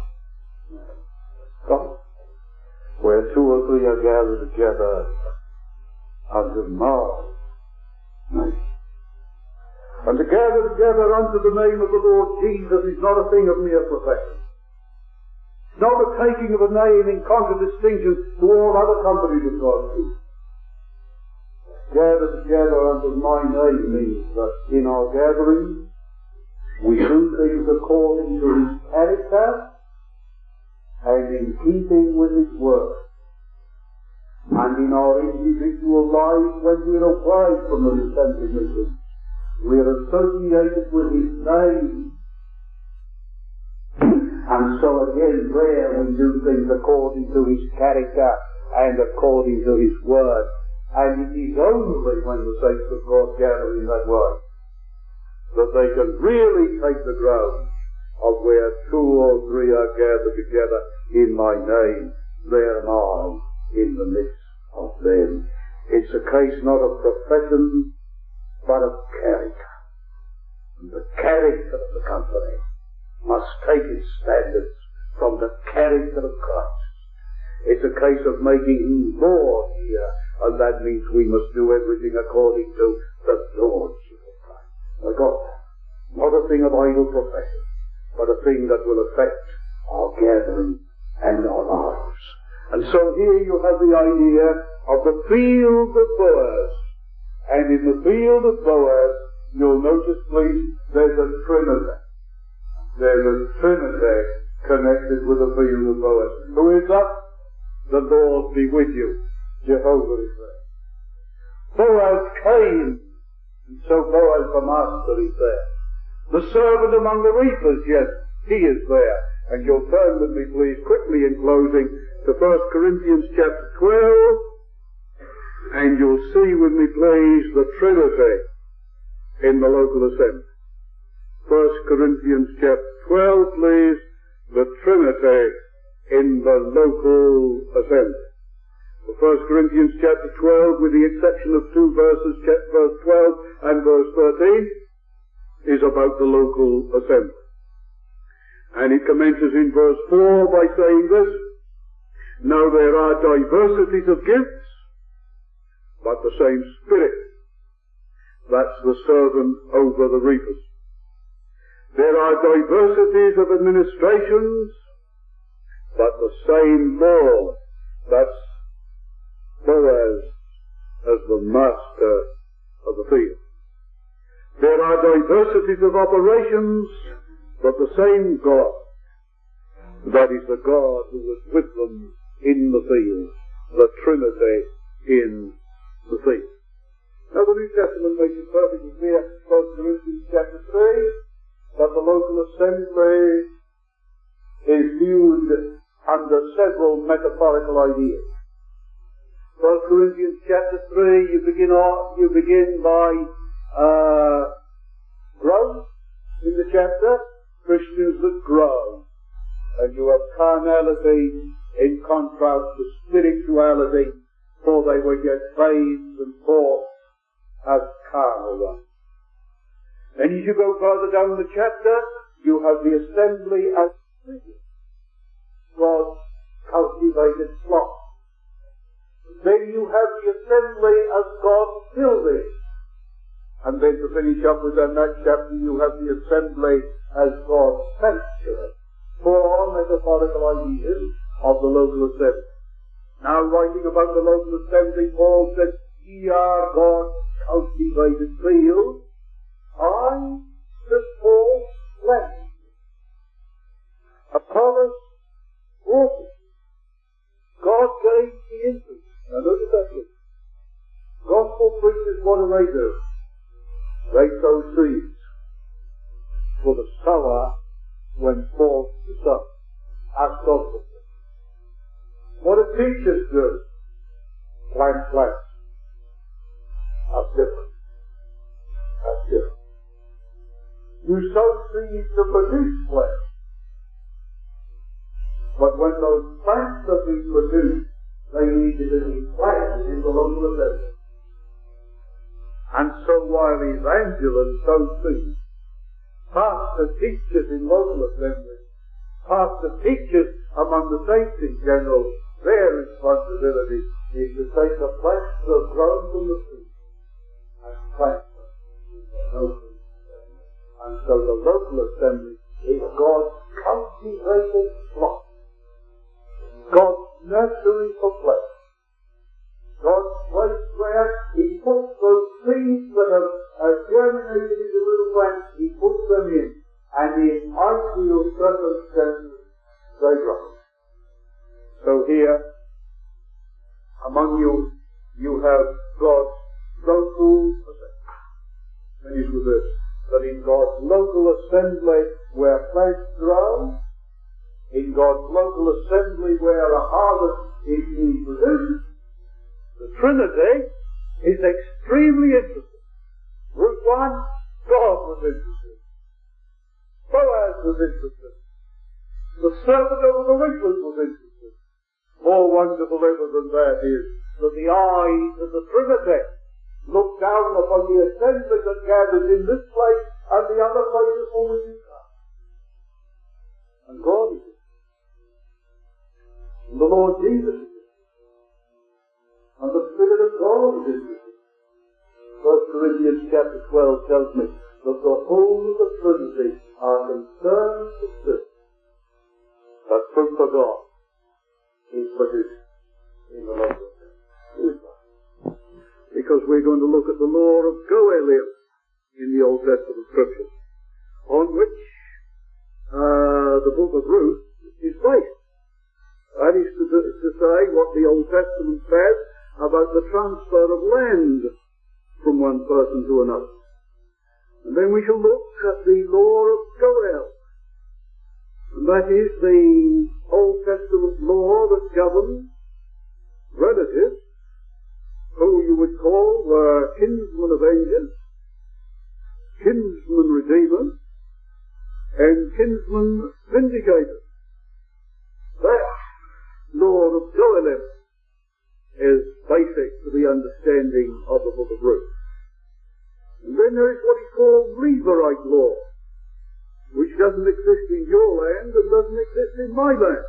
God. Where two or three are gathered together under my name. And to gather together unto the name of the Lord Jesus is not a thing of mere profession. It's not the taking of a name in contradistinction to all other companies of God's people. Gather together under my name means that in our gatherings we do things according to His character and in keeping with His word. And in our individual lives, when we're away from the assembly meeting, we're associated with His name. And so again, there we do things according to His character and according to His word. And it is only when the saints of God gather in that way that they can really take the ground of where two or three are gathered together in my name, there am I in the midst of them. It's a case not of profession, but of character. And the character of the company must take its standards from the character of Christ. It's a case of making Him Lord here, and that means we must do everything according to the Lordship of Christ. I got that. Not a thing of idle profession, but a thing that will affect our gathering and our lives. And so here you have the idea of the field of Boaz. And in the field of Boaz, you'll notice, please, there's a trinity. There's a trinity connected with the field of Boaz. Who is that? The Lord be with you. Jehovah is there. Boaz came, and so Boaz the master is there. The servant among the reapers, yes, he is there. And you'll turn with me, please, quickly in closing, to First Corinthians chapter twelve, and you'll see with me, please, the Trinity in the local assembly. First Corinthians chapter twelve, please, the Trinity in the local assembly. First Corinthians chapter twelve, with the exception of two verses, verse twelve and verse thirteen, is about the local assembly. And it commences in verse four by saying this: Now there are diversities of gifts, but the same Spirit. That's the servant over the reapers. There are diversities of administrations, but the same Lord. That's Boaz as the master of the field. There are diversities of operations, but the same God. That is the God who was with them in the field, the Trinity in the field. Now the New Testament makes it perfectly clear, First Corinthians chapter three, that the local assembly is viewed under several metaphorical ideas. First Corinthians chapter three, you begin off, you begin by uh, growth in the chapter, Christians that grow, and you have carnality in contrast to spirituality, for they were yet babes and taught as carnal ones. Then as you go further down the chapter, you have the assembly as God's cultivated flock. Then you have the assembly as God's building. And then to finish up with that next chapter, you have the assembly as God's sanctuary. Four metaphorical ideas of the local assembly. Now, writing about the local assembly, Paul said, "Ye are God's cultivated field. I, says Paul, planted. Apollos watered. God gave the increase." Now notice that please. Gospel preachers, what do they do? They sow seeds for the sower when falls to sow. That's gospel. What do teachers do? Plant plants. That's different. That's different. You sow seeds to produce plants. But when those plants are being produced, they need to be planted in the local assembly. And so while evangelists sow seeds, pastor teachers in local assemblies, pastor teachers among the saints in general, their responsibility is to take the plants that have grown from the seed and plant them in the local assembly. And so the local assembly is God's cultivated plot, God's nursery for plants, God's place where He puts those seeds that have uh, germinated into little plants, He puts them in, and in ideal circumstances they grow. So here, among you, you have God's local assembly. Finish with this. That in God's local assembly where plants grow, in God's local assembly where a harvest is being produced, the Trinity is extremely interesting. Root one, God was interested. Boaz was interested. The servant over the reapers was interested. More wonderful ever than that is that the eyes of the Trinity look down upon the assembly that gathers in this place and the other places for which you come. And God is it. And the Lord Jesus is it. And the Spirit of God is it. First Corinthians chapter twelve tells me that the whole of the Trinity are concerned with this. That fruit for God is produced in the local assembly. Because we're going to look at the law of Goelium in the Old Testament Scriptures, on which uh, the book of Ruth is based. That is to, to say what the Old Testament says about the transfer of land from one person to another. And then we shall look at the law of Goel. And that is the Old Testament law that governs relatives who you would call were kinsmen avengers, kinsman redeemers, and kinsman vindicators. That law of Goelim is basic to the understanding of the book of Ruth. And then there is what is called Levirate law, which doesn't exist in your land and doesn't exist in my land.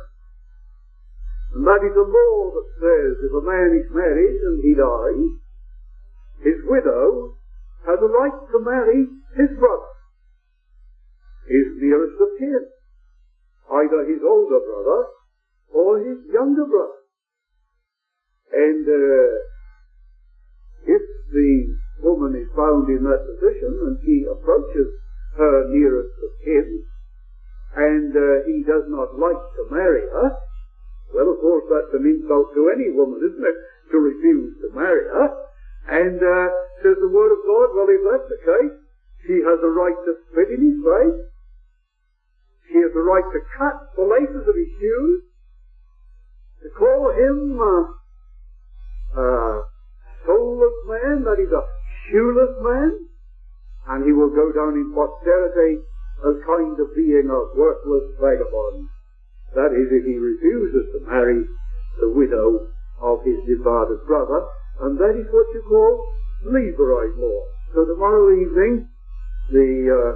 And that is a law that says if a man is married and he dies, his widow has a right to marry his brother, his nearest of kin, either his older brother or his younger brother. And uh, if the woman is found in that position and she approaches her nearest of kin, and uh, he does not like to marry her, well, of course, that's an insult to any woman, isn't it, to refuse to marry her? And uh, says the Word of God, well, if that's the case, she has a right to spit in his face, she has a right to cut the laces of his shoes, to call him a uh, uh, soulless man, that is a shoeless man, and he will go down in posterity as kind of being a worthless vagabond. That is, if he refuses to marry the widow of his departed brother, and that is what you call Levirate law. So tomorrow evening, the uh,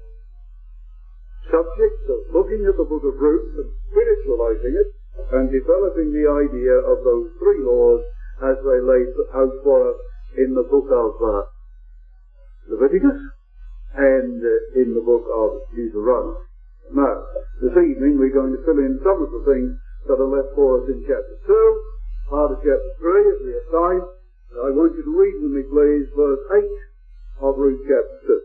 subject of looking at the book of Ruth and spiritualizing it and developing the idea of those three laws as they laid out for us in the book of uh, Leviticus and uh, in the book of Deuteronomy. Now, this evening we're going to fill in some of the things that are left for us in chapter two, part of chapter three, if we have time. I want you to read with me, please, verse eight of Ruth chapter two.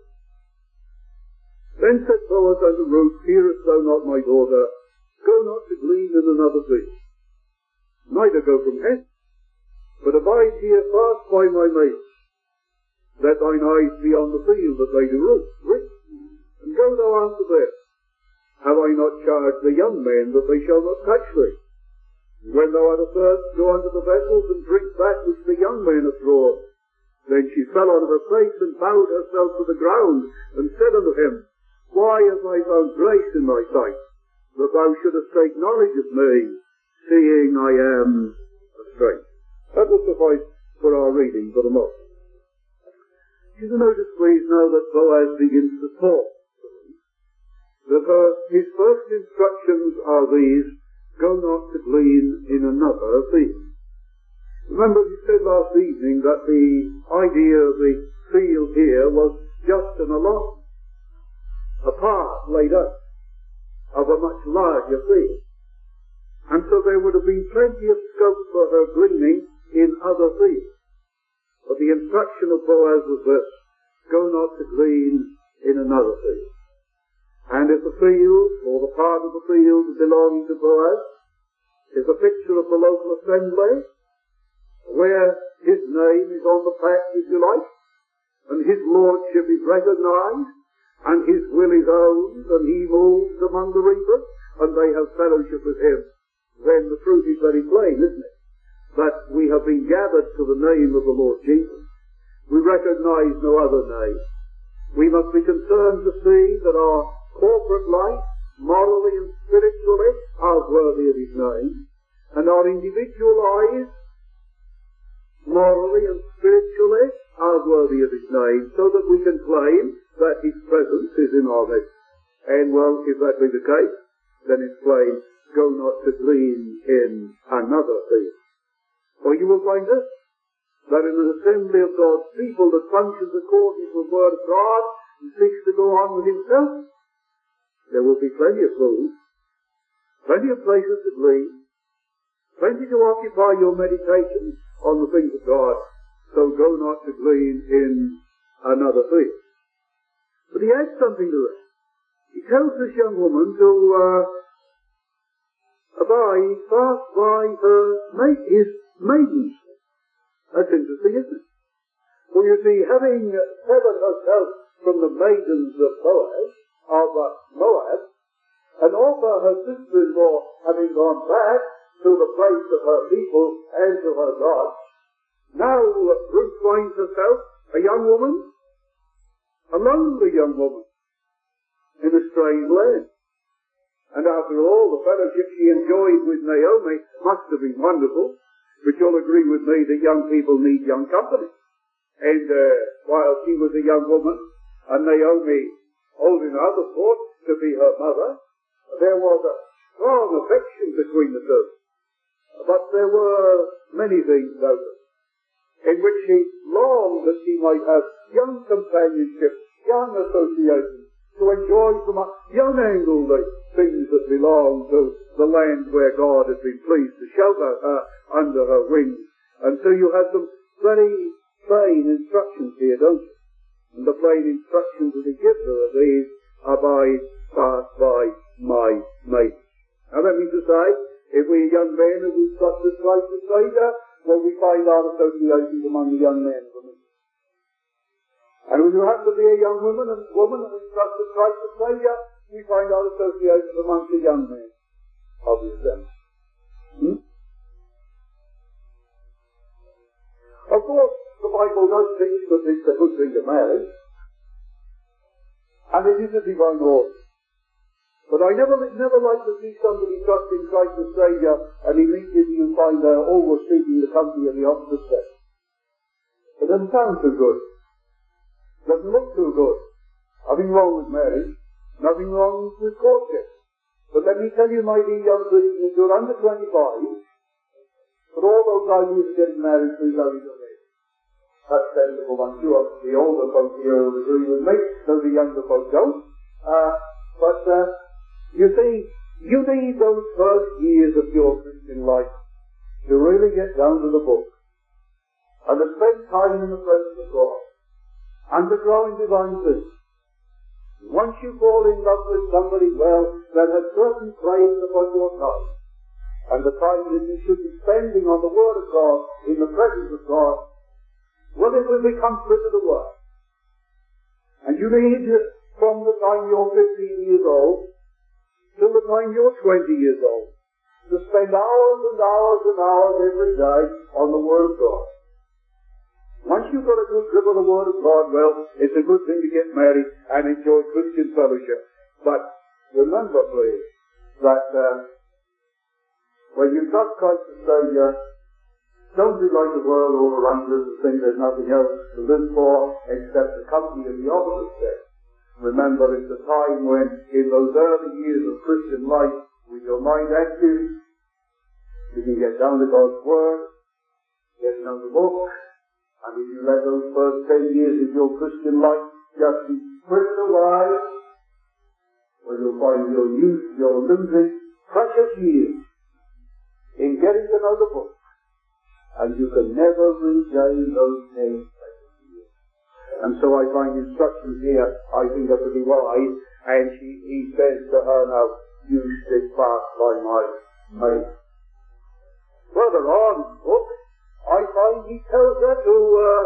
Then said Boaz unto Ruth, Hearest thou not, my daughter? Go not to glean in another field, neither go from hence, but abide here fast by my maidens. Let thine eyes be on the field that they do reap, and go thou unto them. Have I not charged the young men that they shall not touch thee? And when thou art athirst, go unto the vessels and drink that which the young men have drawn. Then she fell on her face and bowed herself to the ground, and said unto him, Why have I found grace in thy sight, that thou shouldest take knowledge of me, seeing I am a stranger? That will suffice for our reading for the moment. You will notice, please, now that Boaz begins to talk, that her, his first instructions are these: go not to glean in another field. Remember, we said last evening that the idea of the field here was just an allotment, a part laid out of a much larger field. And so there would have been plenty of scope for her gleaning in other fields. But the instruction of Boaz was this: go not to glean in another field. And if the field, or the part of the field belonging to Boaz, is a picture of the local assembly, where his name is on the pact, if you like, and his lordship is recognized, and his will is owned, and he moves among the reapers, and they have fellowship with him, then the truth is very plain, isn't it? That we have been gathered to the name of the Lord Jesus. We recognize no other name. We must be concerned to see that our corporate life, morally and spiritually, are worthy of his name, and our individual lives, morally and spiritually, are worthy of his name, so that we can claim that his presence is in our midst. And, well, if that be the case, then it's plain, go not to glean in another field. For you will find this, that in an assembly of God's people that functions according to the word of God and seeks to go on with himself, there will be plenty of food, plenty of places to glean, plenty to occupy your meditation on the things of God, so go not to glean in another field. But he adds something to it. He tells this young woman to uh, abide fast by her mate, his maidens. That's interesting, isn't it? For you see, having severed herself from the maidens of Boaz, of uh, Moab, and also her sister-in-law having gone back to the place of her people and to her God, now Ruth finds herself a young woman, a lonely young woman, in a strange land. And after all, the fellowship she enjoyed with Naomi must have been wonderful, but you'll agree with me that young people need young company. And uh, while she was a young woman, and Naomi old enough, of course, to be her mother, there was a strong affection between the two. But there were many things about it, in which she longed that she might have young companionship, young association, to enjoy from a young angle the things that belong to the land where God has been pleased to shelter her under her wings. And so you have some very plain instructions here, don't you? And the plain instructions that he gives her are these: abide fast by my mate. Now let me just say, if we young men who trusted Christ as Saviour, well, we find our associations among the young men of the mission. And if you happen to be a young woman and woman and we trusted Christ as Saviour, we find our associations among the young men of the assembly. Hmm? Of course, the Bible does teach that it's a good thing to marry, and it is a divine order. But I never never like to see somebody trusting Christ as Saviour and immediately you find they're always seeking the company of the opposite sex. It doesn't sound too good. It doesn't look too good. Nothing wrong with marriage. Nothing wrong with courtship. But let me tell you, my dear young lady, if you're under twenty-five, But all those ideas of getting married through very young age. That's sensible, I'm sure. The older folk here will agree with me, though the younger folk don't. Uh, but, uh, you see, you need those first years of your Christian life to really get down to the book and to spend time in the presence of God and to grow in divine things. Once you fall in love with somebody, well, that has certain claims upon your time, and the time that you should be spending on the Word of God, in the presence of God, well, it will become true to the Word. And you need, from the time you're fifteen years old, till the time you're twenty years old, to spend hours and hours and hours every day on the Word of God. Once you've got a good grip of the Word of God, well, it's a good thing to get married and enjoy Christian fellowship. But remember, please, that uh, when you've got Christ as Saviour, don't be like the world all around us and think there's nothing else to live for except the company of the opposite sex. Remember, it's a time when, in those early years of Christian life, with your mind active, you can get down to God's Word, get down the book, and if you let those first ten years of your Christian life just be stripped away, well, you'll find you're, used, you're losing precious years in getting to know the book, and you can never regain those ten precious years. And so I find instructions here, I think, are pretty wise, and she, he says to her now, you stick fast by my mate. Further on in the book, I find he tells her to uh,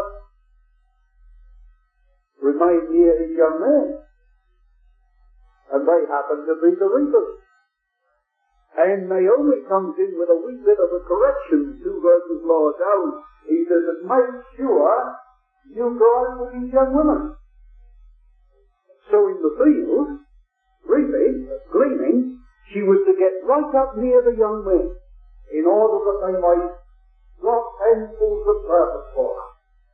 remain near his young men. And they happen to be the reapers. And Naomi comes in with a wee bit of a correction, two verses lower down. He says, and make sure you go out with these young women. So in the field, reaping, gleaning, she was to get right up near the young men in order that they might drop handfuls of purpose for her.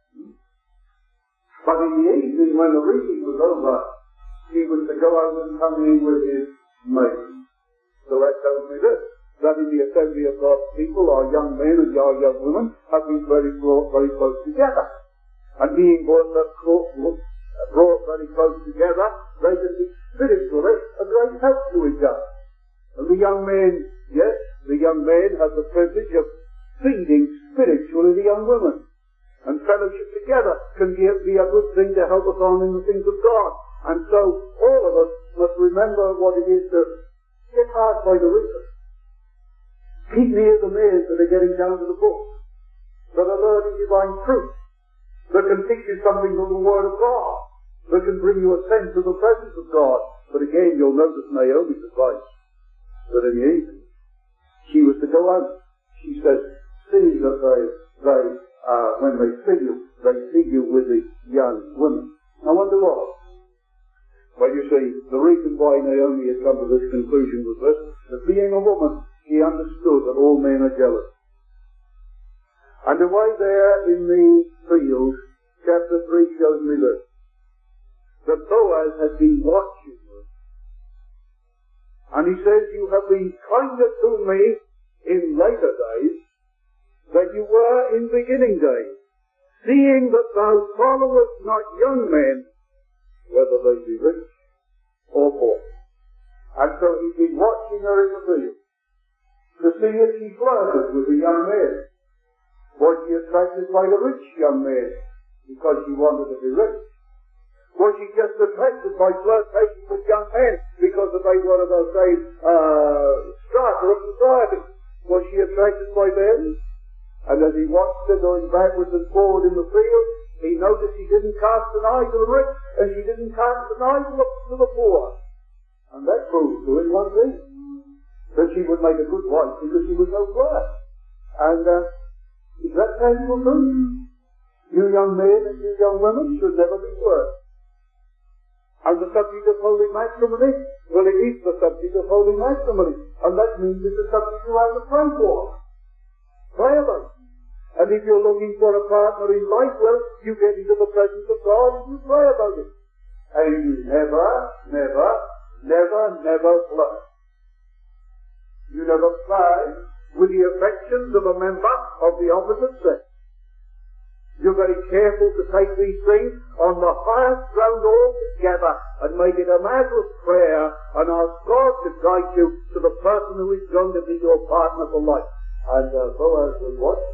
But in the evening, when the reaping was over, he was to go out and come in with his maiden. So that tells me this, that in the assembly of God's people, our young men and our young women have been very brought very close together. And being brought, brought very close together, they can be spiritually a great help to each other. And the young men, yes, the young men have the privilege of feeding spiritually the young women. And fellowship together can be a good thing to help us on in the things of God. And so all of us must remember what it is to get hard by the reaper. Keep near the men that are getting down to the book, that are learning divine truth, that can teach you something from the Word of God, that can bring you a sense of the presence of God. But again, you'll notice Naomi's advice, that in the evening, she was to go out. She says, see that they, they uh, when they see you, they see you with the young women. I wonder what? Well, you see, the reason why Naomi had come to this conclusion was this, that being a woman, she understood that all men are jealous. And away there in the field, chapter three shows me this, that Boaz had been watching her. And he says, you have been kinder to me in later days than you were in beginning days, seeing that thou followest not young men, whether they be rich or poor. And so he's been watching her in the field to see if she flirted with the young men. Was she attracted by the rich young men because she wanted to be rich? Was she just attracted by flirtation with young men because they were of the same uh, strata of society? Was she attracted by them? And as he watched her going backwards and forward in the field, he noticed he didn't cast an eye to the rich, and she didn't cast an eye to the, to the poor. And that proved to him one thing, that she would make a good wife because she was no flirt. And uh, is that tangible truth? You young men and you young women should never be flirt. And the subject of holy matrimony, well, it is the subject of holy matrimony, and that means it's a subject you have to pray for. Pray about it. And if you're looking for a partner in life, well, you get into the presence of God and you pray about it. And you never, never, never, never flirt. You never play with the affections of a member of the opposite sex. You're very careful to take these things on the highest ground altogether and make it a matter of prayer and ask God to guide you to the person who is going to be your partner for life. And uh, Boaz was watching.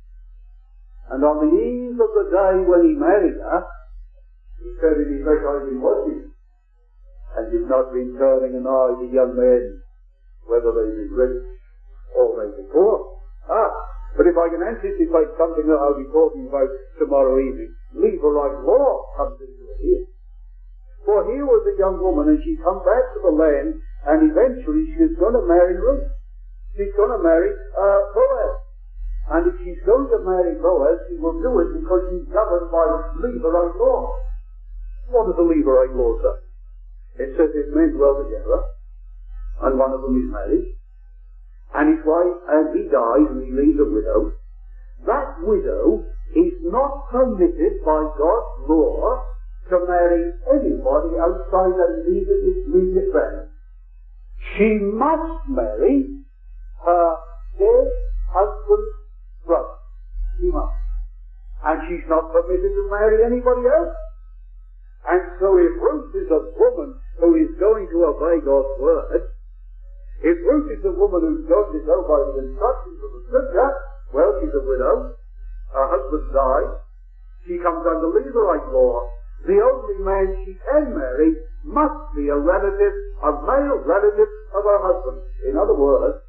And on the eve of the day when he married her, he said in effect, I've been watching. And you've not been turning an eye to young men, whether they be rich or they be poor. Ah, but if I can anticipate something that I'll be talking about tomorrow evening, Levirate law comes into it here. For here was a young woman, and she come back to the land, and eventually she's going to marry Ruth. She's going to marry uh, Boaz. And if she's going to marry Boaz, she will do it because she's governed by Levirate law. What does the Levirate law say? It says if men dwell together, and one of them is married, and his wife, and he dies and he leaves a widow, that widow is not permitted by God's law to marry anybody outside the immediate, immediate family. She must marry her dead husband's brother. She must. And she's not permitted to marry anybody else. And so if Ruth is a woman who is going to obey God's word, if Ruth is a woman who's going to go by the instructions of the Scripture, well, she's a widow, her husband died, she comes under Levirate law. The only man she can marry must be a relative, a male relative of her husband. In other words,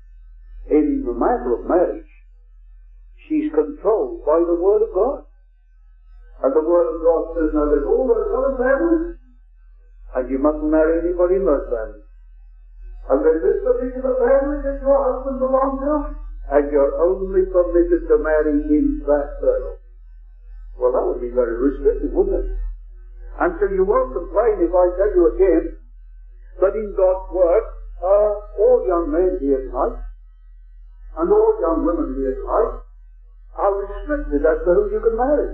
in the matter of marriage, she's controlled by the Word of God. And the Word of God says, now there's all those other families, and you mustn't marry anybody in those families. And there's this particular family that your husband belongs to, and you're only permitted to marry in that circle. Well, that would be very restrictive, wouldn't it? And so you won't complain if I tell you again that in God's Word, uh, all young men here tonight, and all young women here tonight, are restricted as to who you can marry.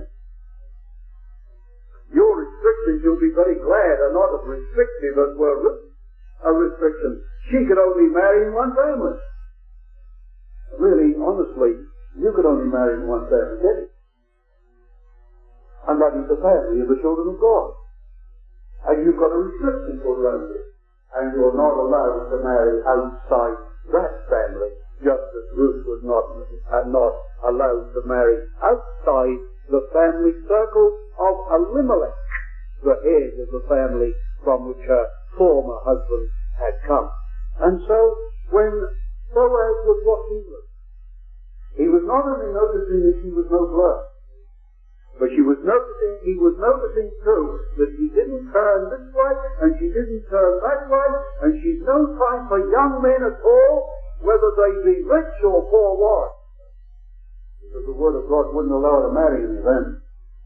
Your restrictions, you'll be very glad, are not as restrictive as were written. A restriction. She could only marry in one family. Really, honestly, you could only marry in one family, didn't you? And that is the family of the children of God. And you've got a restriction put around it. And you're not allowed to marry outside that family, just as Ruth was not, uh, not allowed to marry outside the family circle of Elimelech, the head of the family from which her former husband had come. And so, when Boaz was watching Ruth, he was not only noticing that she was no blood, but she was noticing, he was noticing too, that she didn't turn this way, and she didn't turn that way, and she's no time for young men at all, whether they be rich or poor wives. Because the Word of God wouldn't allow her to marry any of them.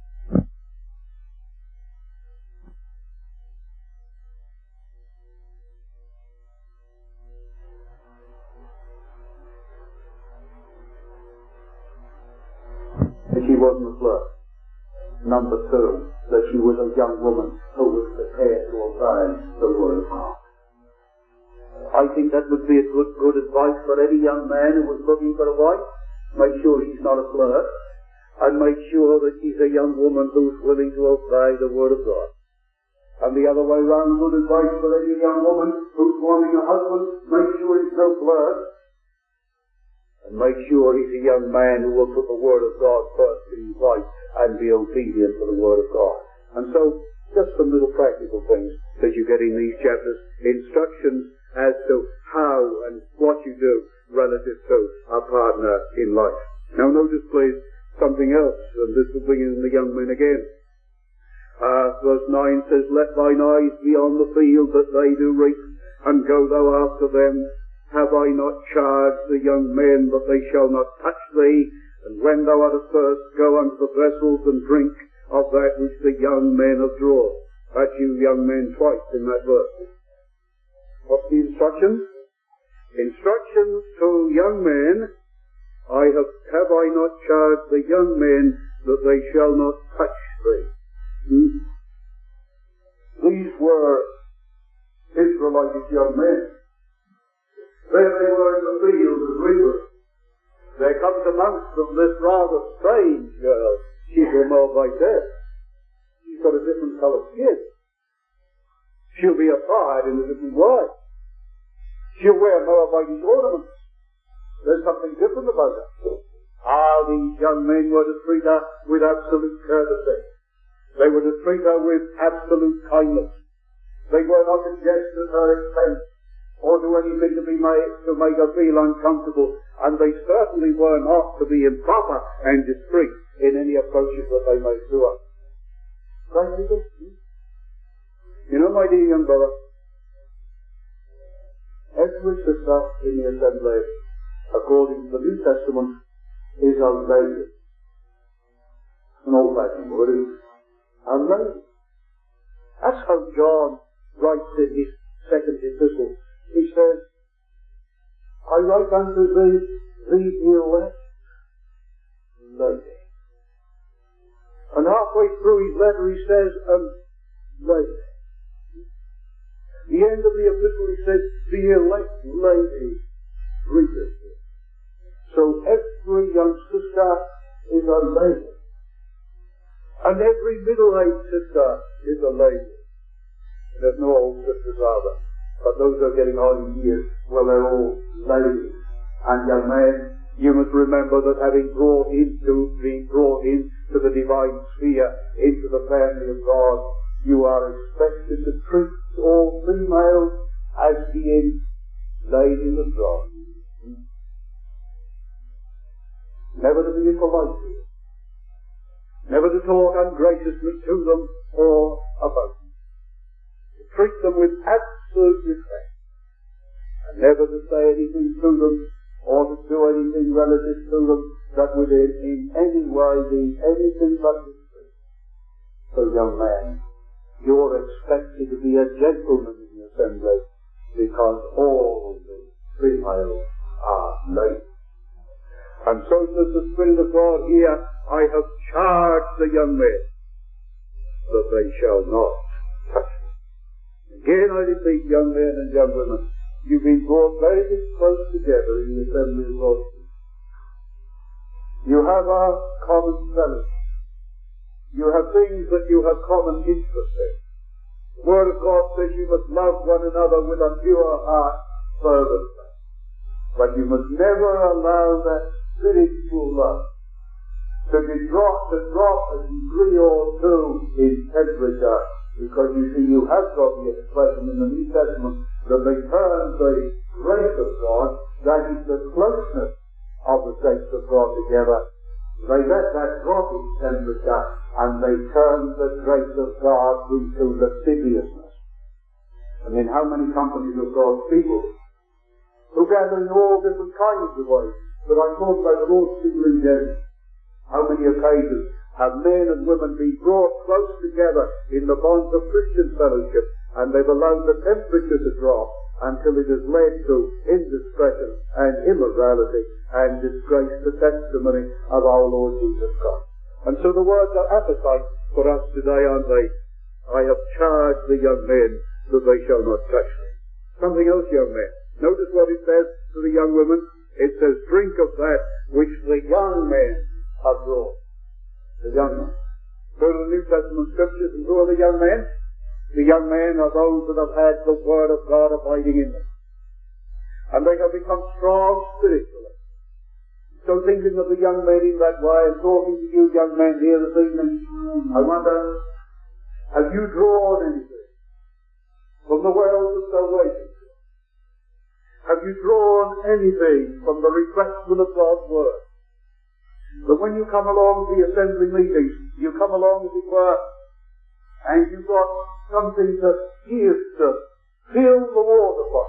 She wasn't a flirt. Number two, that she was a young woman who was prepared to obey the Word of God. I think that would be a good, good advice for any young man who was looking for a wife. Make sure she's not a flirt, and make sure that she's a young woman who's willing to obey the Word of God. And the other way round, good advice for any young woman who's wanting a husband, make sure he's no flirt. And make sure he's a young man who will put the Word of God first in his life and be obedient to the Word of God. And so, just some little practical things that you get in these chapters. Instructions as to how and what you do relative to a partner in life. Now notice please something else, and this will bring in the young men again. Uh, verse nine says, let thine eyes be on the field that they do reap, and go thou after them. Have I not charged the young men that they shall not touch thee? And when thou art athirst, go unto the vessels and drink of that which the young men have drawn. That's you young men twice in that verse. What's the instructions? Instructions to young men, I have, have I not charged the young men that they shall not touch thee? Hmm? These were Israelite young men. There they were in the field as reapers. there comes amongst them this rather strange girl. She's a Moabite there. She's got a different coloured skin. She'll be attired in a different way. She'll wear Moabite ornaments. There's something different about her. Ah, these young men were to treat her with absolute courtesy. They were to treat her with absolute kindness. They were not to jest at her expense or do anything to be made to make her feel uncomfortable, and they certainly were not to be improper and discreet in any approaches that they made to her. Practical. You know, my dear young brother, every sister in the assembly, according to the New Testament, is a lady. An old-fashioned word is a lady. That's how John writes in his second epistle. He says, I write unto thee, the elect lady. And halfway through his letter he says, um, lady. The end of the epistle he says, the elect lady greeteth thee. So every young sister is a lady. And every middle-aged sister is a lady. There's no old sisters either. But those who are getting on in years, well, they're all ladies. And young men, you must remember that having brought into, being brought into the divine sphere, into the family of God, you are expected to treat all females as being ladies of God. Never to be impolite to them. Never to talk ungraciously to them or about them. To treat them with absolute respect. And never to say anything to them or to do anything relative to them that would in, in any way be anything but discreet. So, young man, you're expected to be a gentleman in the assembly because all the females are ladies. And so says the Spirit of God here, I have charged the young men that they shall not touch them. Again I repeat, young men and young women, you've been brought very close together in the assembly of God. You have a common fellowship. You have things that you have common interest in. The Word of God says you must love one another with a pure heart fervently. But you must never allow that spiritual love to be dropped to drop a degree or two in temperature, because you see you have got the expression in the New Testament that they turn the grace of God, that is the closeness of the saints of God together, they let that drop in temperature and they turn the grace of God into lasciviousness. And in how many companies of God's people who gather in all different kinds of ways, but I talk about the Lord's people in general. How many occasions have men and women been brought close together in the bonds of Christian fellowship, and they've allowed the temperature to drop until it has led to indiscretion and immorality and disgrace the testimony of our Lord Jesus Christ. And so the words are appetite for us today, aren't they? I have charged the young men that they shall not touch me. Something else, young men. Notice what it says to the young women. It says, drink of that which the young men have brought. The young men. Go to the New Testament scriptures, and who are the young men? The young men are those that have had the Word of God abiding in them. And they have become strong spiritually. So thinking of the young men in that way, and talking to you young men here this evening, I wonder, have you drawn anything from the wells of salvation? Have you drawn anything from the refreshment of God's Word? That when you come along to the assembly meetings, you come along, as it were, and you've got something to give to fill the water pot.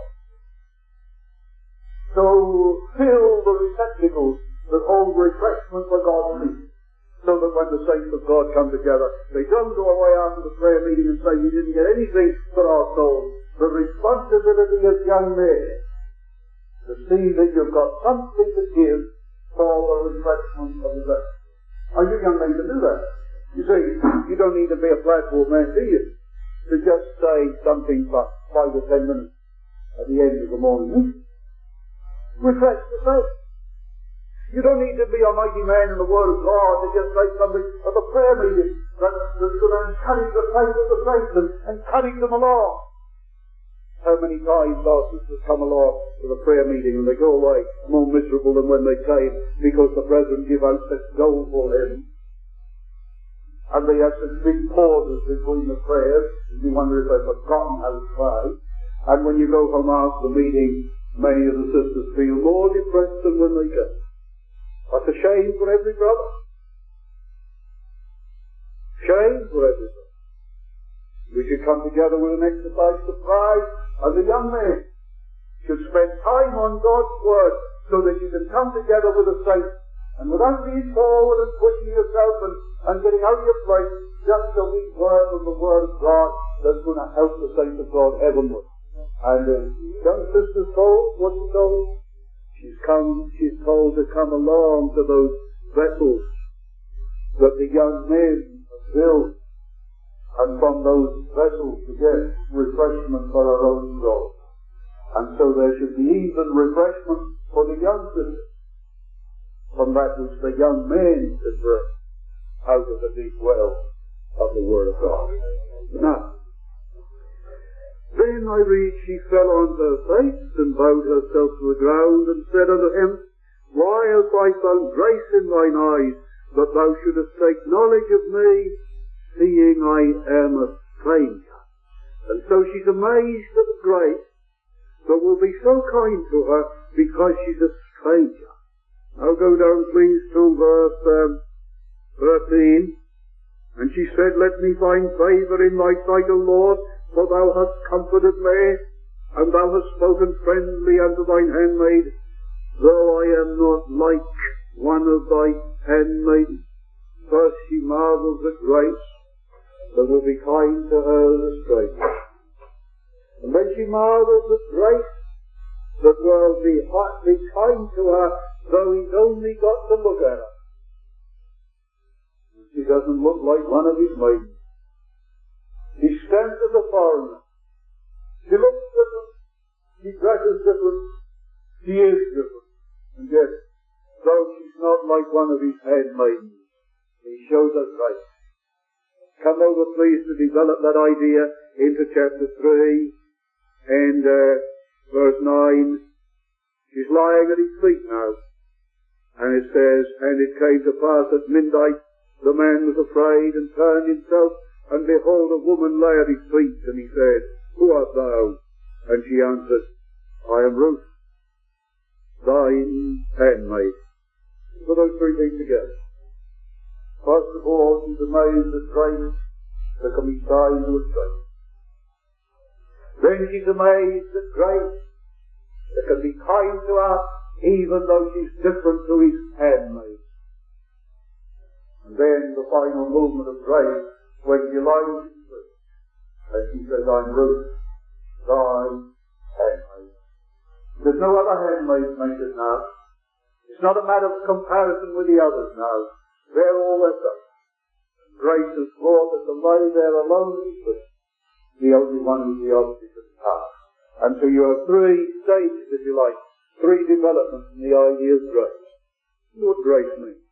So fill the receptacles that hold refreshment for God's people. So that when the saints of God come together, they don't go away after the prayer meeting and say, we didn't get anything for our souls. The responsibility of young men to see that you've got something to give for the refreshment of the day. Are you young men to do that? You see, you don't need to be a platform man, do you? To just say something for five or ten minutes at the end of the morning meeting. Refresh the faith. You don't need to be a mighty man in the Word of God to just say something at the prayer meeting that, that's going to encourage the faith of the saints and encourage them along. How many times our sisters come along to the prayer meeting and they go away more miserable than when they came because the brethren give out such doleful hymns. And they have such big pauses between the prayers, and you wonder if they've forgotten how to pray. And when you go home after the meeting, many of the sisters feel more depressed than when they came. That's a shame for every brother. Shame for every brother. We should come together with an exercise to pray, and the young men should spend time on God's Word so that you can come together with the saints, and without being forward and pushing yourself and, and getting out of your place, just a wee word from the Word of God that's going to help the saints of God heavenward. And uh, young sister's told, what's she told? She's come, she's told to come along to those vessels that the young men have built, and from those vessels to get refreshment for her own soul. And so there should be even refreshment for the young sisters from that which the young men can bring out of the deep well of the Word of God. Now, then I read, she fell on her face and bowed herself to the ground and said unto him, Why hast thou found grace in thine eyes, that thou shouldest take knowledge of me, seeing I am a stranger? And so she's amazed at the grace that will be so kind to her because she's a stranger. Now go down please to verse um, thirteen. And she said, Let me find favour in thy sight, O Lord, for thou hast comforted me, and thou hast spoken friendly unto thine handmaid, though I am not like one of thy handmaidens. First she marvels at grace that will be kind to her as a stranger. And then she marvels at grace that will be, be kind to her, though he's only got to look at her. She doesn't look like one of his maidens. She stands as a foreigner. She looks different. She dresses different. She is different. And yet, though she's not like one of his handmaidens, he shows her grace. Come over, please, to develop that idea into chapter three and uh, verse nine. She's lying at his feet now. And it says, And it came to pass at midnight, the man was afraid and turned himself, and behold, a woman lay at his feet, and he said, Who art thou? And she answered, I am Ruth, thine handmaid. Put those three things together. First of all, she's amazed at grace that can be kind to a stranger. Then she's amazed at grace that can be kind to her, even though she's different to his handmaid. And then the final movement of grace, when she lies in sleep, and she says, I'm Ruth, thy handmaid. There's no other handmaid mentioned now. It's not a matter of comparison with the others now. They're all left up. Grace has brought her to lay there alone in sleep, the only one who's the object of the task. And so you have three stages, if you like, three developments in the idea of grace. What grace means?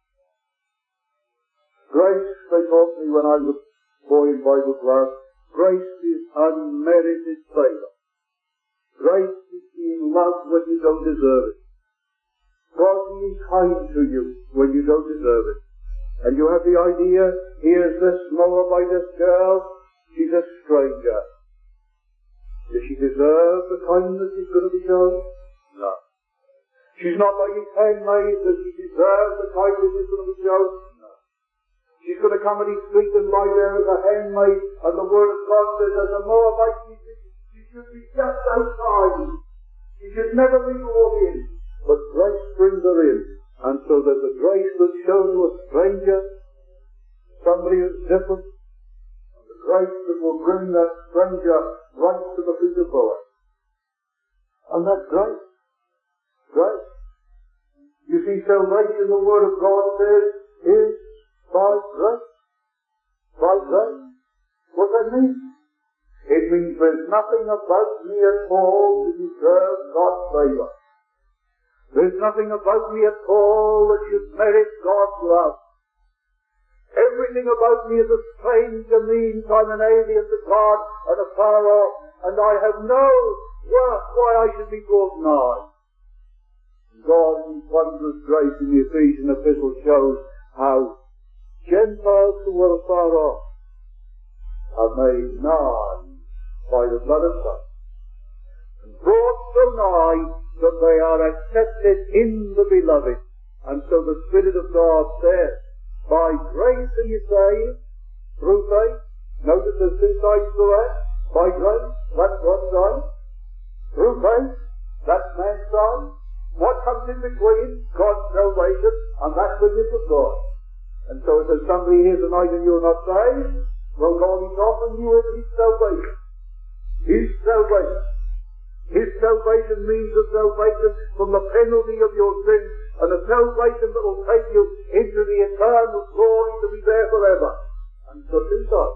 Grace, they taught me when I was a boy in Bible class, grace is unmerited favour. Grace is being loved when you don't deserve it. God being kind to you when you don't deserve it. And you have the idea, here's this Moabitess girl, she's a stranger. Does she deserve the kindness she's going to be shown? No. She's not like his handmaid, does she deserve the kindness she's going to be shown? No. She's going to come at his feet and lie there as a handmaid, and the Word of God says, as a Moabite, she should be just outside. She should never be brought in. But grace brings her in. And so there's a grace that's shown to a stranger, somebody who's different, and the grace that will bring that stranger right to the feet of Boaz. And that's grace. Grace. You see, salvation, the Word of God says, is by grace. By grace. What does that mean? It means there's nothing about me at all to deserve God's favour. There's nothing about me at all that should merit God's love. Everything about me is a stranger means I'm an alien to God and afar off, and I have no work why I should be brought nigh. God in His wondrous grace in the Ephesian epistle shows how Gentiles who were afar off are made nigh by the blood of Christ, and brought so nigh that they are accepted in the Beloved. And so the Spirit of God says, by grace are you saved, through faith. Notice there's two sides to that. By grace, that's God's side. Through faith, that's man's side. What comes in between? God's salvation, and that's the gift of God. And so if there's somebody here tonight and you're not saved, well, God is offering you His salvation. His salvation. His salvation means the salvation from the penalty of your sin, and a salvation that will take you into the eternal glory to be there forever. And so two sides.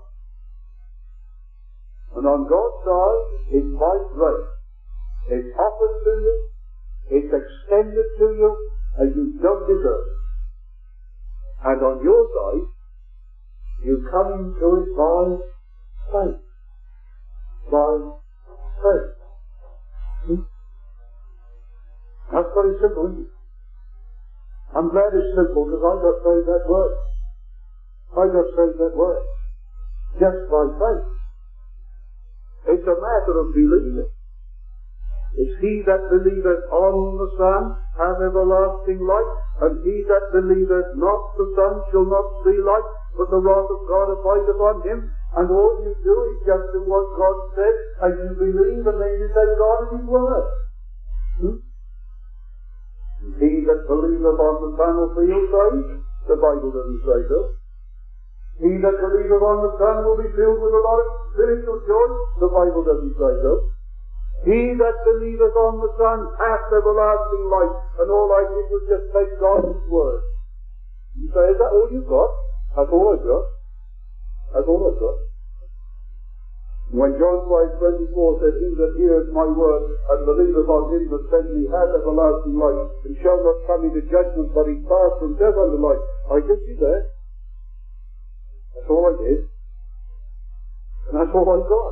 And on God's side, it's by grace. It's offered to you, it's extended to you, and you don't deserve it. And on your side, you come into it by faith. By faith. Hmm? That's very simple, isn't it? I'm glad it's simple because I got saved that way. I got saved that way. Just by faith. It's a matter of believing. It's he that believeth on the Son hath everlasting life, and he that believeth not the Son shall not see life, but the wrath of God abideth on him. And all you do is just do what God said, and you believe, and then you take God at His word. Hmm? He that believeth on the Son will be saved. The Bible doesn't say so. He that believeth on the Son will be filled with a lot of spiritual joy. The Bible doesn't say so. He that believeth on the Son hath everlasting life. And all I did was just take God at His word. You say, is that all you've got? That's all I've got. That's all I've got. When John five twenty-four said, he that heareth my word and believeth on him that sent me hath everlasting life, and shall not come into judgment, but is passed from death unto life, I just did that. That's all I did. And that's all I got.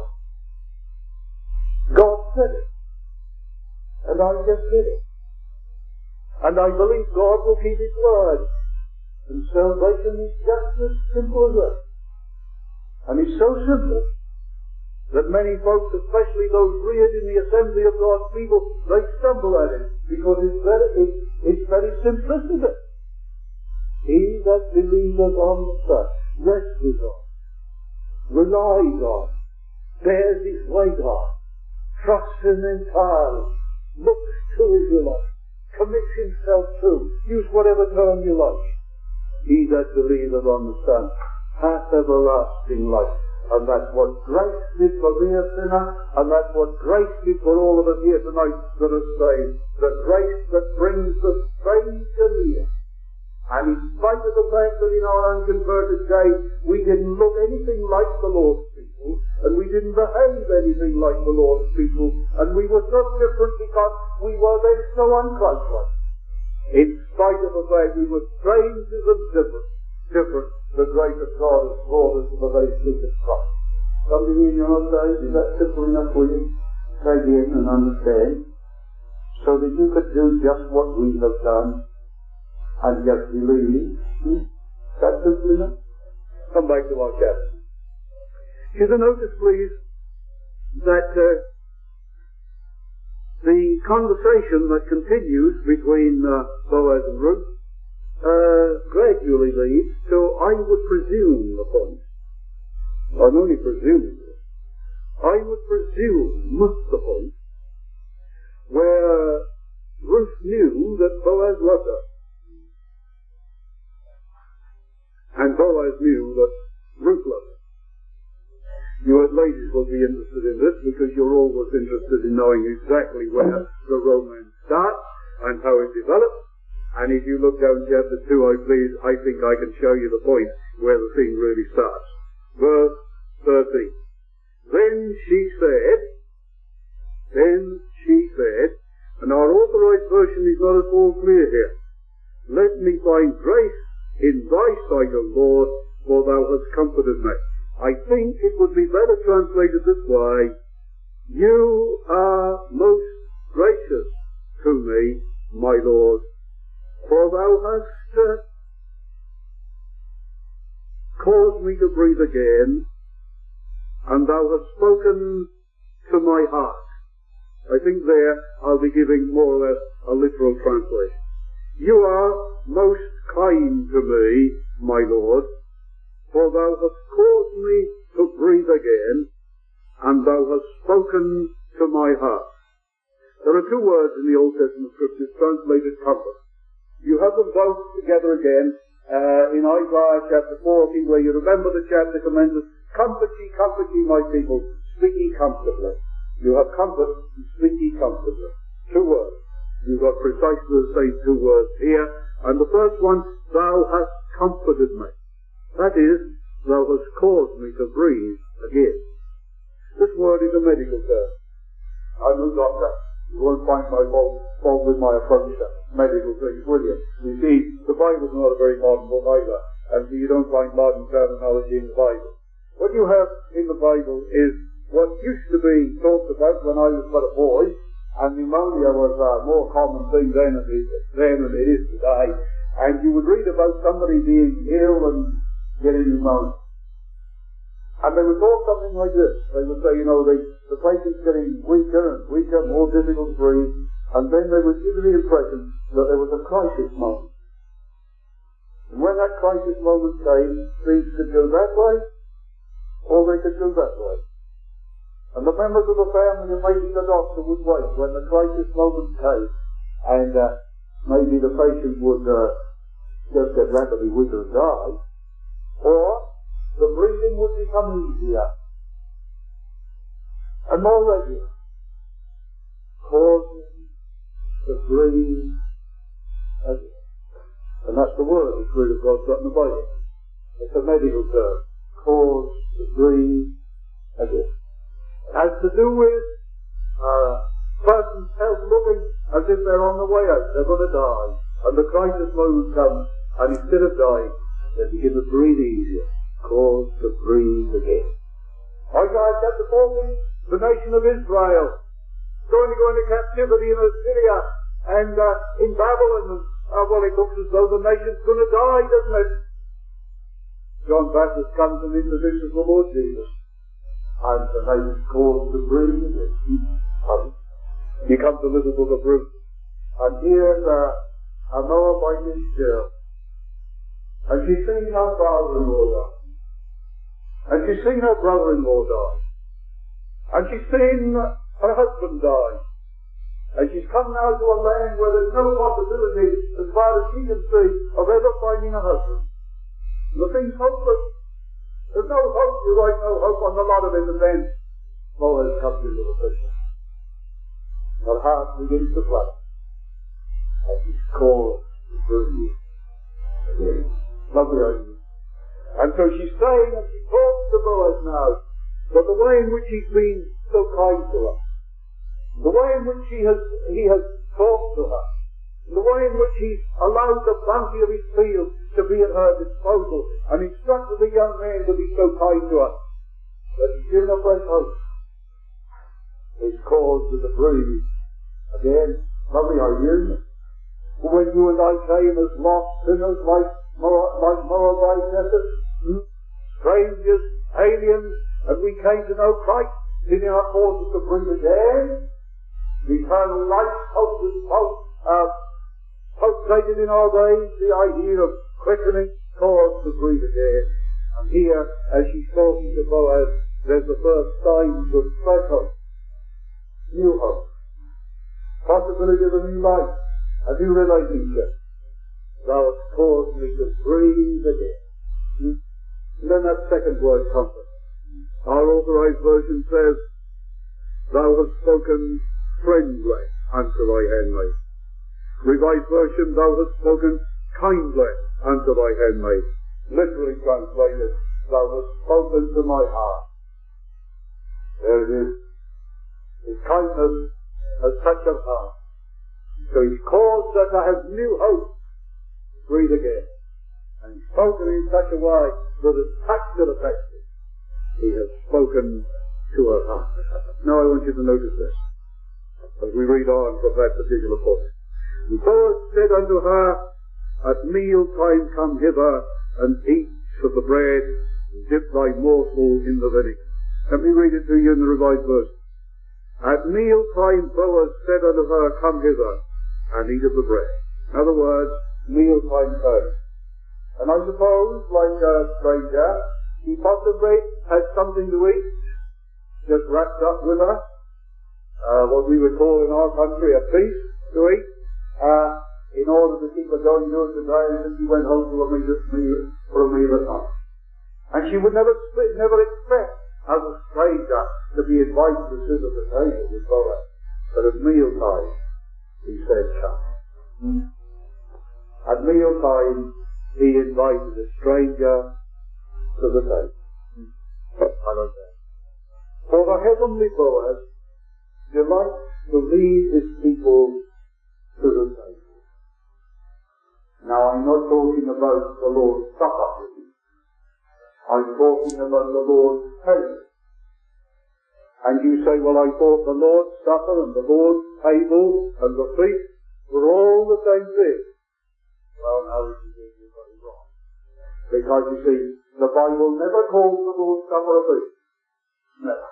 God said it. And I just did it. And I believe God will keep His word. And salvation is just as simple as that. And it's so simple that many folks, especially those reared in the assembly of God's people, they stumble at it because it's very, it's, it's very simplistic. He that believeth on the Son rests on, relies on, bears His weight on, trusts Him entirely, looks to, if you like, commits himself to, use whatever term you like. He that believeth on the Son hath everlasting life. And that's what grace did for me a sinner, and that's what grace did for all of us here tonight that are saved. The grace that brings the stranger near. And in spite of the fact that in our unconverted day we didn't look anything like the Lord's people, and we didn't behave anything like the Lord's people, and we were so different because we were then so unchristlike. In spite of the fact we were strangers and different, different, the grace of God has brought us to the very feet of Christ. Something in your days, is that simple enough for you to take in and understand, so that you could do just what we have done and just believe? Hmm? That's simple enough? Come back to our chapter. Here's a notice, please, that uh, the conversation that continues between uh, Boaz and Ruth Uh, gradually leads to, I would presume the point. I'm only presuming this. I would presume the point where Ruth knew that Boaz loved her. And Boaz knew that Ruth loved her. You as ladies will be interested in this because you're always interested in knowing exactly where the romance starts and how it develops. And if you look down chapter two, I please, I think I can show you the point where the thing really starts. Verse thirteen. Then she said, then she said, and our authorized version translation is not at all clear here. Let me find grace in thy sight, O Lord, for thou hast comforted me. I think it would be better translated this way. You are most gracious to me, my Lord, for thou hast uh, caused me to breathe again, and thou hast spoken to my heart. I think there I'll be giving more or less a literal translation. You are most kind to me, my Lord, for thou hast caused me to breathe again, and thou hast spoken to my heart. There are two words in the Old Testament scriptures translated comfort. You have them both together again uh, in Isaiah chapter forty, where you remember the chapter commences, comfort ye, comfort ye, my people, speak ye comfortably. You have comfort and speak ye comfortably. Two words. You've got precisely the same two words here. And the first one, thou hast comforted me. That is, thou hast caused me to breathe again. This word is a medical term. I'm a doctor. You won't find my fault, fault with my approach to medical things, will you? You see, the Bible's not a very modern book either, and you don't find modern terminology in the Bible. What you have in the Bible is what used to be talked about when I was but a boy, and pneumonia was a more common thing then than it, then than it is today. And you would read about somebody being ill and getting pneumonia. And they would talk something like this. They would say, you know, the, the patient's getting weaker and weaker, more difficult to breathe, and then they would give the impression that there was a crisis moment. And when that crisis moment came, things could go that way, or they could go that way. And the members of the family and maybe the doctor would wait when the crisis moment came, and uh, maybe the patient would uh, just get rapidly weaker and die, or the breathing would become easier and more regular, causing to breathe again. And that's the word the Spirit of God's got in the Bible. It's a medical term. Cause to breathe again. It has to do with uh, person's health looking as if they're on the way out. They're going to die. And the crisis moment comes, and instead of dying, they begin to breathe easier. Cause to breathe again. Isaiah chapter fourteen, the nation of Israel going to go into captivity in Assyria and uh, in Babylon. And, uh, well, it looks as though the nation's going to die, doesn't it? John Baptist comes and introduces the Lord Jesus, and the nation's called to breathe again. He comes to little book of Ruth, and here's uh, a Moabite girl, and she's seen her father-in-law die. And she's seen her brother-in-law die. And she's seen her husband die. And she's come now to a land where there's no possibility, as far as she can see, of ever finding a husband. The thing's hopeless. There's no hope. You write no hope on the lot of it, and then Boaz comes into the picture. Her heart begins to flutter. And she's called to breathe again. Lovely idea. And so she's saying, and she talks to Boaz now, but the way in which he's been so kind to her, the way in which he has, he has talked to her, the way in which he's allowed the bounty of his field to be at her disposal, and instructed the young man to be so kind to her, that he's given her fresh hope. He's caused her to breathe again. Lovely idea. When you and I came as lost sinners like like Moabites, hmm? strangers, aliens, and we came to know Christ, did He not cause us to breathe again? The eternal life, hope, hope, uh, pulsated in our veins, the idea of quickening, caused to breathe again. And here, as she's talking to Boaz, there's the first signs of fresh hope, new hope, possibility of a new life, a new relationship. Thou hast caused me to breathe again. Hmm? And then that second word, comfort. Our authorized version says, Thou hast spoken friendly unto thy handmaid. Revised version, Thou hast spoken kindly unto thy handmaid. Literally translated, Thou hast spoken to my heart. There it is. His kindness has touched her heart. So he's caused her to have new hope to breathe again. And he's spoken in such a way that it's touched and affected. He has spoken to her heart. Now I want you to notice this, as we read on from that particular point. And Boaz said unto her, At meal time come hither, and eat of the bread, and dip thy morsel in the vinegar. Let me read it to you in the Revised Version. At meal time Boaz said unto her, Come hither, and eat of the bread. In other words, meal time came. And I suppose, like a stranger, he possibly had something to eat, just wrapped up with her, uh, what we would call in our country a feast to eat, uh, in order to keep her going during the day, and then she went home to a meal, meal, for a meal at night. And she would never, never expect, as a stranger, to be invited to sit at the table with Boaz. But at meal time, he said, Come. At meal time, he invited a stranger to the table. I like that. For the heavenly Boaz delights to lead his people to the table. Now I'm not talking about the Lord's Supper. I'm talking about the Lord's table. And you say, well, I thought the Lord's Supper and the Lord's table and the feast were all the same thing. Well, now this is very wrong. Because you see, the Bible never calls the Lord's Supper a feast. Never.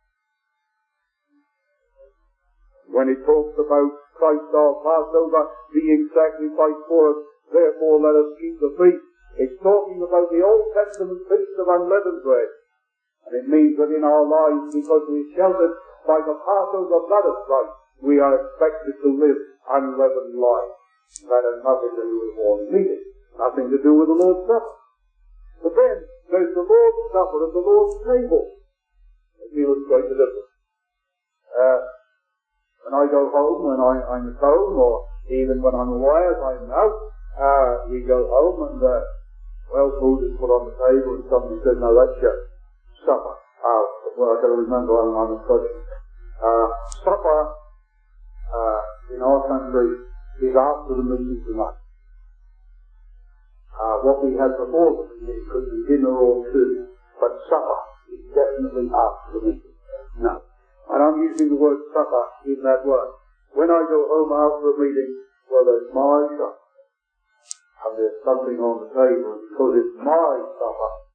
When it talks about Christ our Passover being sacrificed for us, therefore let us keep the feast, it's talking about the Old Testament feast of unleavened bread. And it means that in our lives, because we're sheltered by the Passover blood of Christ, we are expected to live unleavened lives. That has nothing to do with warm meeting, nothing to do with the Lord's Supper. But then, there's the Lord's Supper and the Lord's table. Let me illustrate the difference. Uh, when I go home, when I, I'm at home, or even when I'm away, as I am now, uh, we go home and, uh, well, food is put on the table and somebody says, no, that's your supper. Uh, well, I can remember I'm on a question. Uh, supper, uh, in our country, is after the meeting tonight. Uh, what we had before the meeting could be dinner or two, but supper is definitely after the meeting. No. And I'm using the word supper in that way. When I go home after a meeting, well, there's my supper. And there's something on the table, because it's my supper,